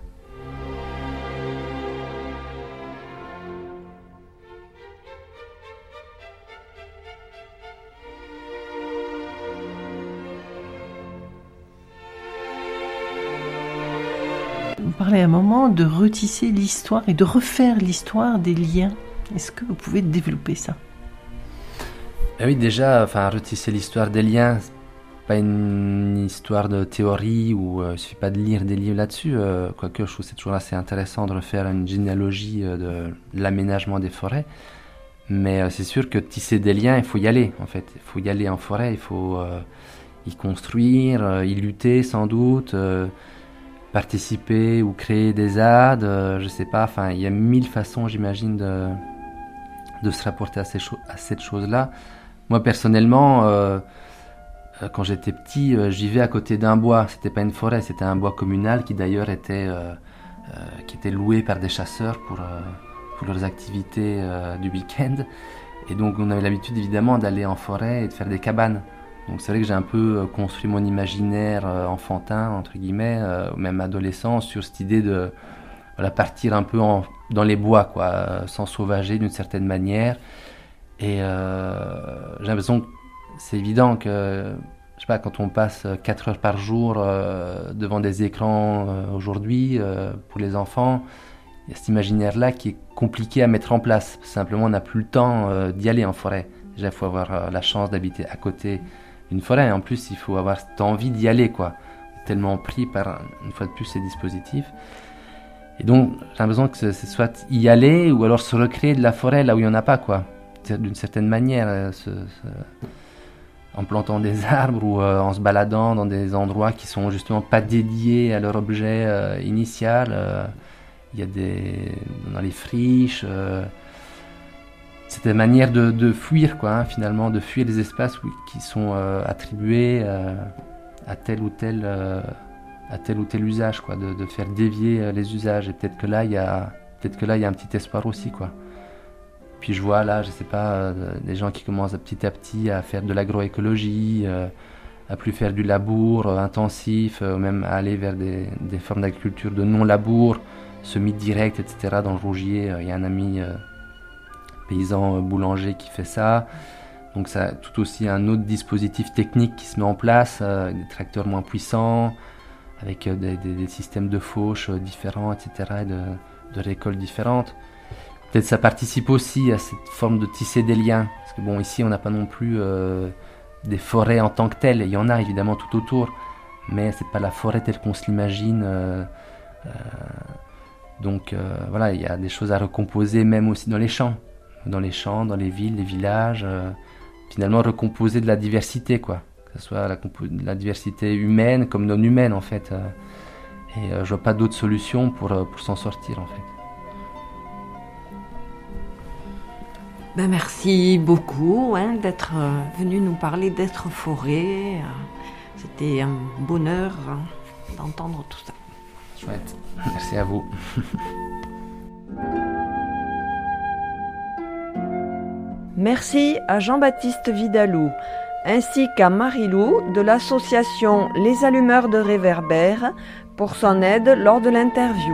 Vous parlez à un moment de retisser l'histoire et de refaire l'histoire des liens. Est-ce que vous pouvez développer ça ? Ben oui, déjà, enfin, retisser l'histoire des liens, c'est pas une histoire de théorie où euh, il suffit pas de lire des livres là-dessus. Euh, quoique, je trouve que c'est toujours assez intéressant de refaire une généalogie euh, de l'aménagement des forêts. Mais euh, c'est sûr que tisser des liens, il faut y aller, en fait. Il faut y aller en forêt, il faut euh, y construire, euh, y lutter sans doute. Euh, participer ou créer des Z A D, euh, je sais pas, enfin, il y a mille façons, j'imagine, de, de se rapporter à, ces cho- à cette chose-là. Moi, personnellement, euh, quand j'étais petit, euh, j'y vais à côté d'un bois. C'était pas une forêt, c'était un bois communal qui d'ailleurs était, euh, euh, qui était loué par des chasseurs pour, euh, pour leurs activités euh, du week-end. Et donc, on avait l'habitude, évidemment, d'aller en forêt et de faire des cabanes. Donc c'est vrai que j'ai un peu construit mon imaginaire euh, enfantin, entre guillemets, euh, même adolescent, sur cette idée de voilà, partir un peu en, dans les bois, quoi, euh, sans sauvager d'une certaine manière. Et euh, j'ai l'impression que c'est évident que, je sais pas, quand on passe quatre heures par jour euh, devant des écrans euh, aujourd'hui, euh, pour les enfants, il y a cet imaginaire-là qui est compliqué à mettre en place. Simplement, on n'a plus le temps euh, d'y aller en forêt. Déjà, il faut avoir euh, la chance d'habiter à côté d'une forêt. Et en plus, il faut avoir cette envie d'y aller, quoi. Tellement pris par, une fois de plus, ces dispositifs. Et donc, j'ai l'impression que ce soit y aller ou alors se recréer de la forêt là où il n'y en a pas, quoi. D'une certaine manière, ce, ce, en plantant des arbres ou euh, en se baladant dans des endroits qui sont justement pas dédiés à leur objet euh, initial. Euh, il y a des... dans les friches... Euh, c'est une manière de, de fuir, quoi, hein, finalement, de fuir les espaces où, qui sont euh, attribués euh, à tel ou tel... Euh, à tel ou tel usage, quoi, de, de faire dévier les usages. Et peut-être que là, il y a, peut-être que là, il y a un petit espoir aussi, quoi. Puis je vois là, je sais pas, euh, des gens qui commencent à, petit à petit à faire de l'agroécologie, euh, à plus faire du labour euh, intensif, euh, même à aller vers des, des formes d'agriculture de non-labour, semi-direct, et cetera. Dans le Rougier, euh, il y a un ami euh, paysan euh, boulanger qui fait ça. Donc ça, tout aussi un autre dispositif technique qui se met en place, euh, des tracteurs moins puissants, avec des, des, des systèmes de fauche différents, et cetera, et de, de récoltes différentes. Peut-être ça participe aussi à cette forme de tisser des liens. Parce que bon, ici, on n'a pas non plus euh, des forêts en tant que telles. Il y en a évidemment tout autour, mais c'est pas la forêt telle qu'on se l'imagine. Euh, euh, donc euh, voilà, il y a des choses à recomposer, même aussi dans les champs. Dans les champs, dans les villes, les villages. Euh, finalement, recomposer de la diversité, quoi. Que ce soit la, la diversité humaine comme non humaine, en fait. Et euh, je vois pas d'autre solution pour, pour s'en sortir, en fait. Ben merci beaucoup hein, d'être euh, venu nous parler d'être forêt. Euh, c'était un bonheur hein, d'entendre tout ça. Chouette. Merci à vous. Merci à Jean-Baptiste Vidalou, ainsi qu'à Marie-Lou de l'association Les Allumeurs de Réverbères pour son aide lors de l'interview.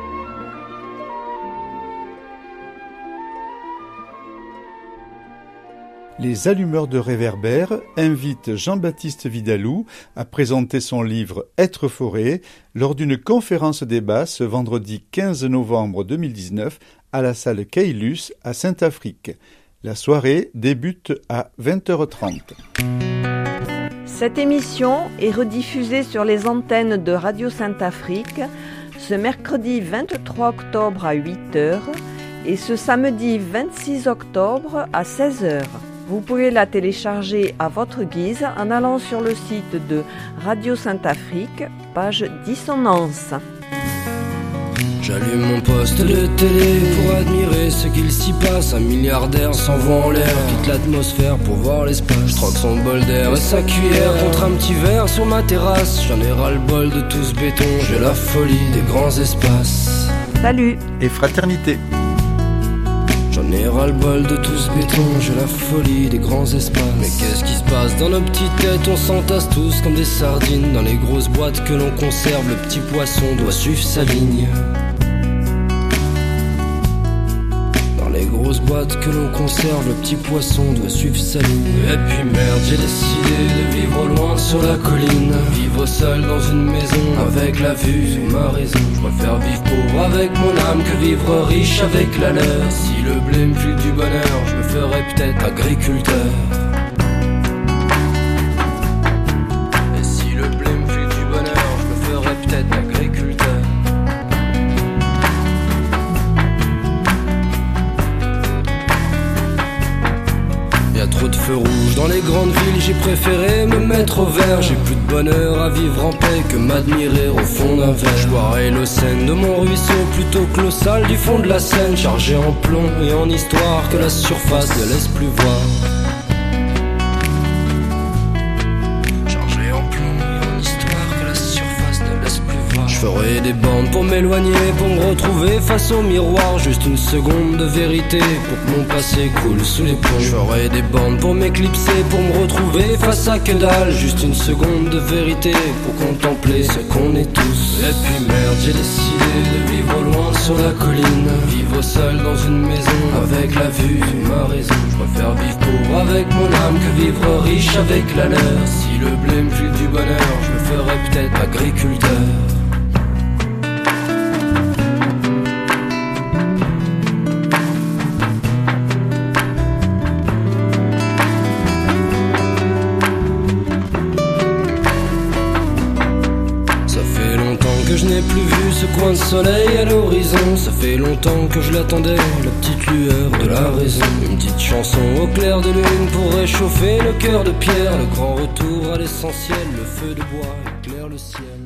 Les Allumeurs de Réverbères invitent Jean-Baptiste Vidalou à présenter son livre « Être forêt » lors d'une conférence débat ce vendredi quinze novembre deux mille dix-neuf à la salle Caylus à Saint-Affrique. La soirée débute à vingt heures trente. Cette émission est rediffusée sur les antennes de Radio Saint-Afrique ce mercredi vingt-trois octobre à huit heures et ce samedi vingt-six octobre à seize heures. Vous pouvez la télécharger à votre guise en allant sur le site de Radio Saint-Afrique, page Dissonance. J'allume mon poste de télé pour admirer ce qu'il s'y passe. Un milliardaire s'envoie en l'air, quitte l'atmosphère pour voir l'espace. Troque son bol d'air et sa cuillère contre un petit verre sur ma terrasse. J'en ai ras le bol de tout ce béton, j'ai la folie des grands espaces. Salut et fraternité. J'en ai ras le bol de tout ce béton, j'ai la folie des grands espaces. Mais qu'est-ce qui se passe dans nos petites têtes? On s'entasse tous comme des sardines dans les grosses boîtes que l'on conserve. Le petit poisson doit suivre sa ligne. Les grosses boîtes que l'on conserve, le petit poisson doit suivre sa ligne. Et puis merde, j'ai décidé de vivre loin sur la colline. Vivre seul dans une maison avec la vue sur ma raison. Je préfère vivre pauvre avec mon âme que vivre riche avec la leur. Si le blé me file du bonheur, je me ferais peut-être agriculteur. Et si le blé me file du bonheur, je me ferais peut-être agriculteur. Y'a trop de feux rouges dans les grandes villes, j'ai préféré me mettre au vert. J'ai plus de bonheur à vivre en paix que m'admirer au fond d'un verre. Je boirai l'eau saine de mon ruisseau plutôt que l'eau sale du fond de la Seine. Chargé en plomb et en histoire que la surface ne laisse plus voir. Chargé en plomb et en histoire que la surface ne laisse plus voir. Je ferai des bandes pour m'éloigner, pour me retrouver face au miroir. Juste une seconde de vérité pour que mon passé coule sous les ponts. Je ferai des bandes pour m'éclipser, pour me retrouver face à que dalle. Juste une seconde de vérité pour contempler ce qu'on est tous. Et puis merde, j'ai décidé de vivre loin sur la colline. Vivre seul dans une maison avec la vue sur ma raison. Je préfère vivre pauvre avec mon âme que vivre riche avec la leur. Si le blé me file du bonheur, je me ferais peut-être agriculteur. que je n'ai plus vu ce coin de soleil à l'horizon. Ça fait longtemps que je l'attendais, la petite lueur de la raison. Une petite chanson au clair de lune pour réchauffer le cœur de pierre. Le grand retour à l'essentiel, le feu de bois éclaire le ciel.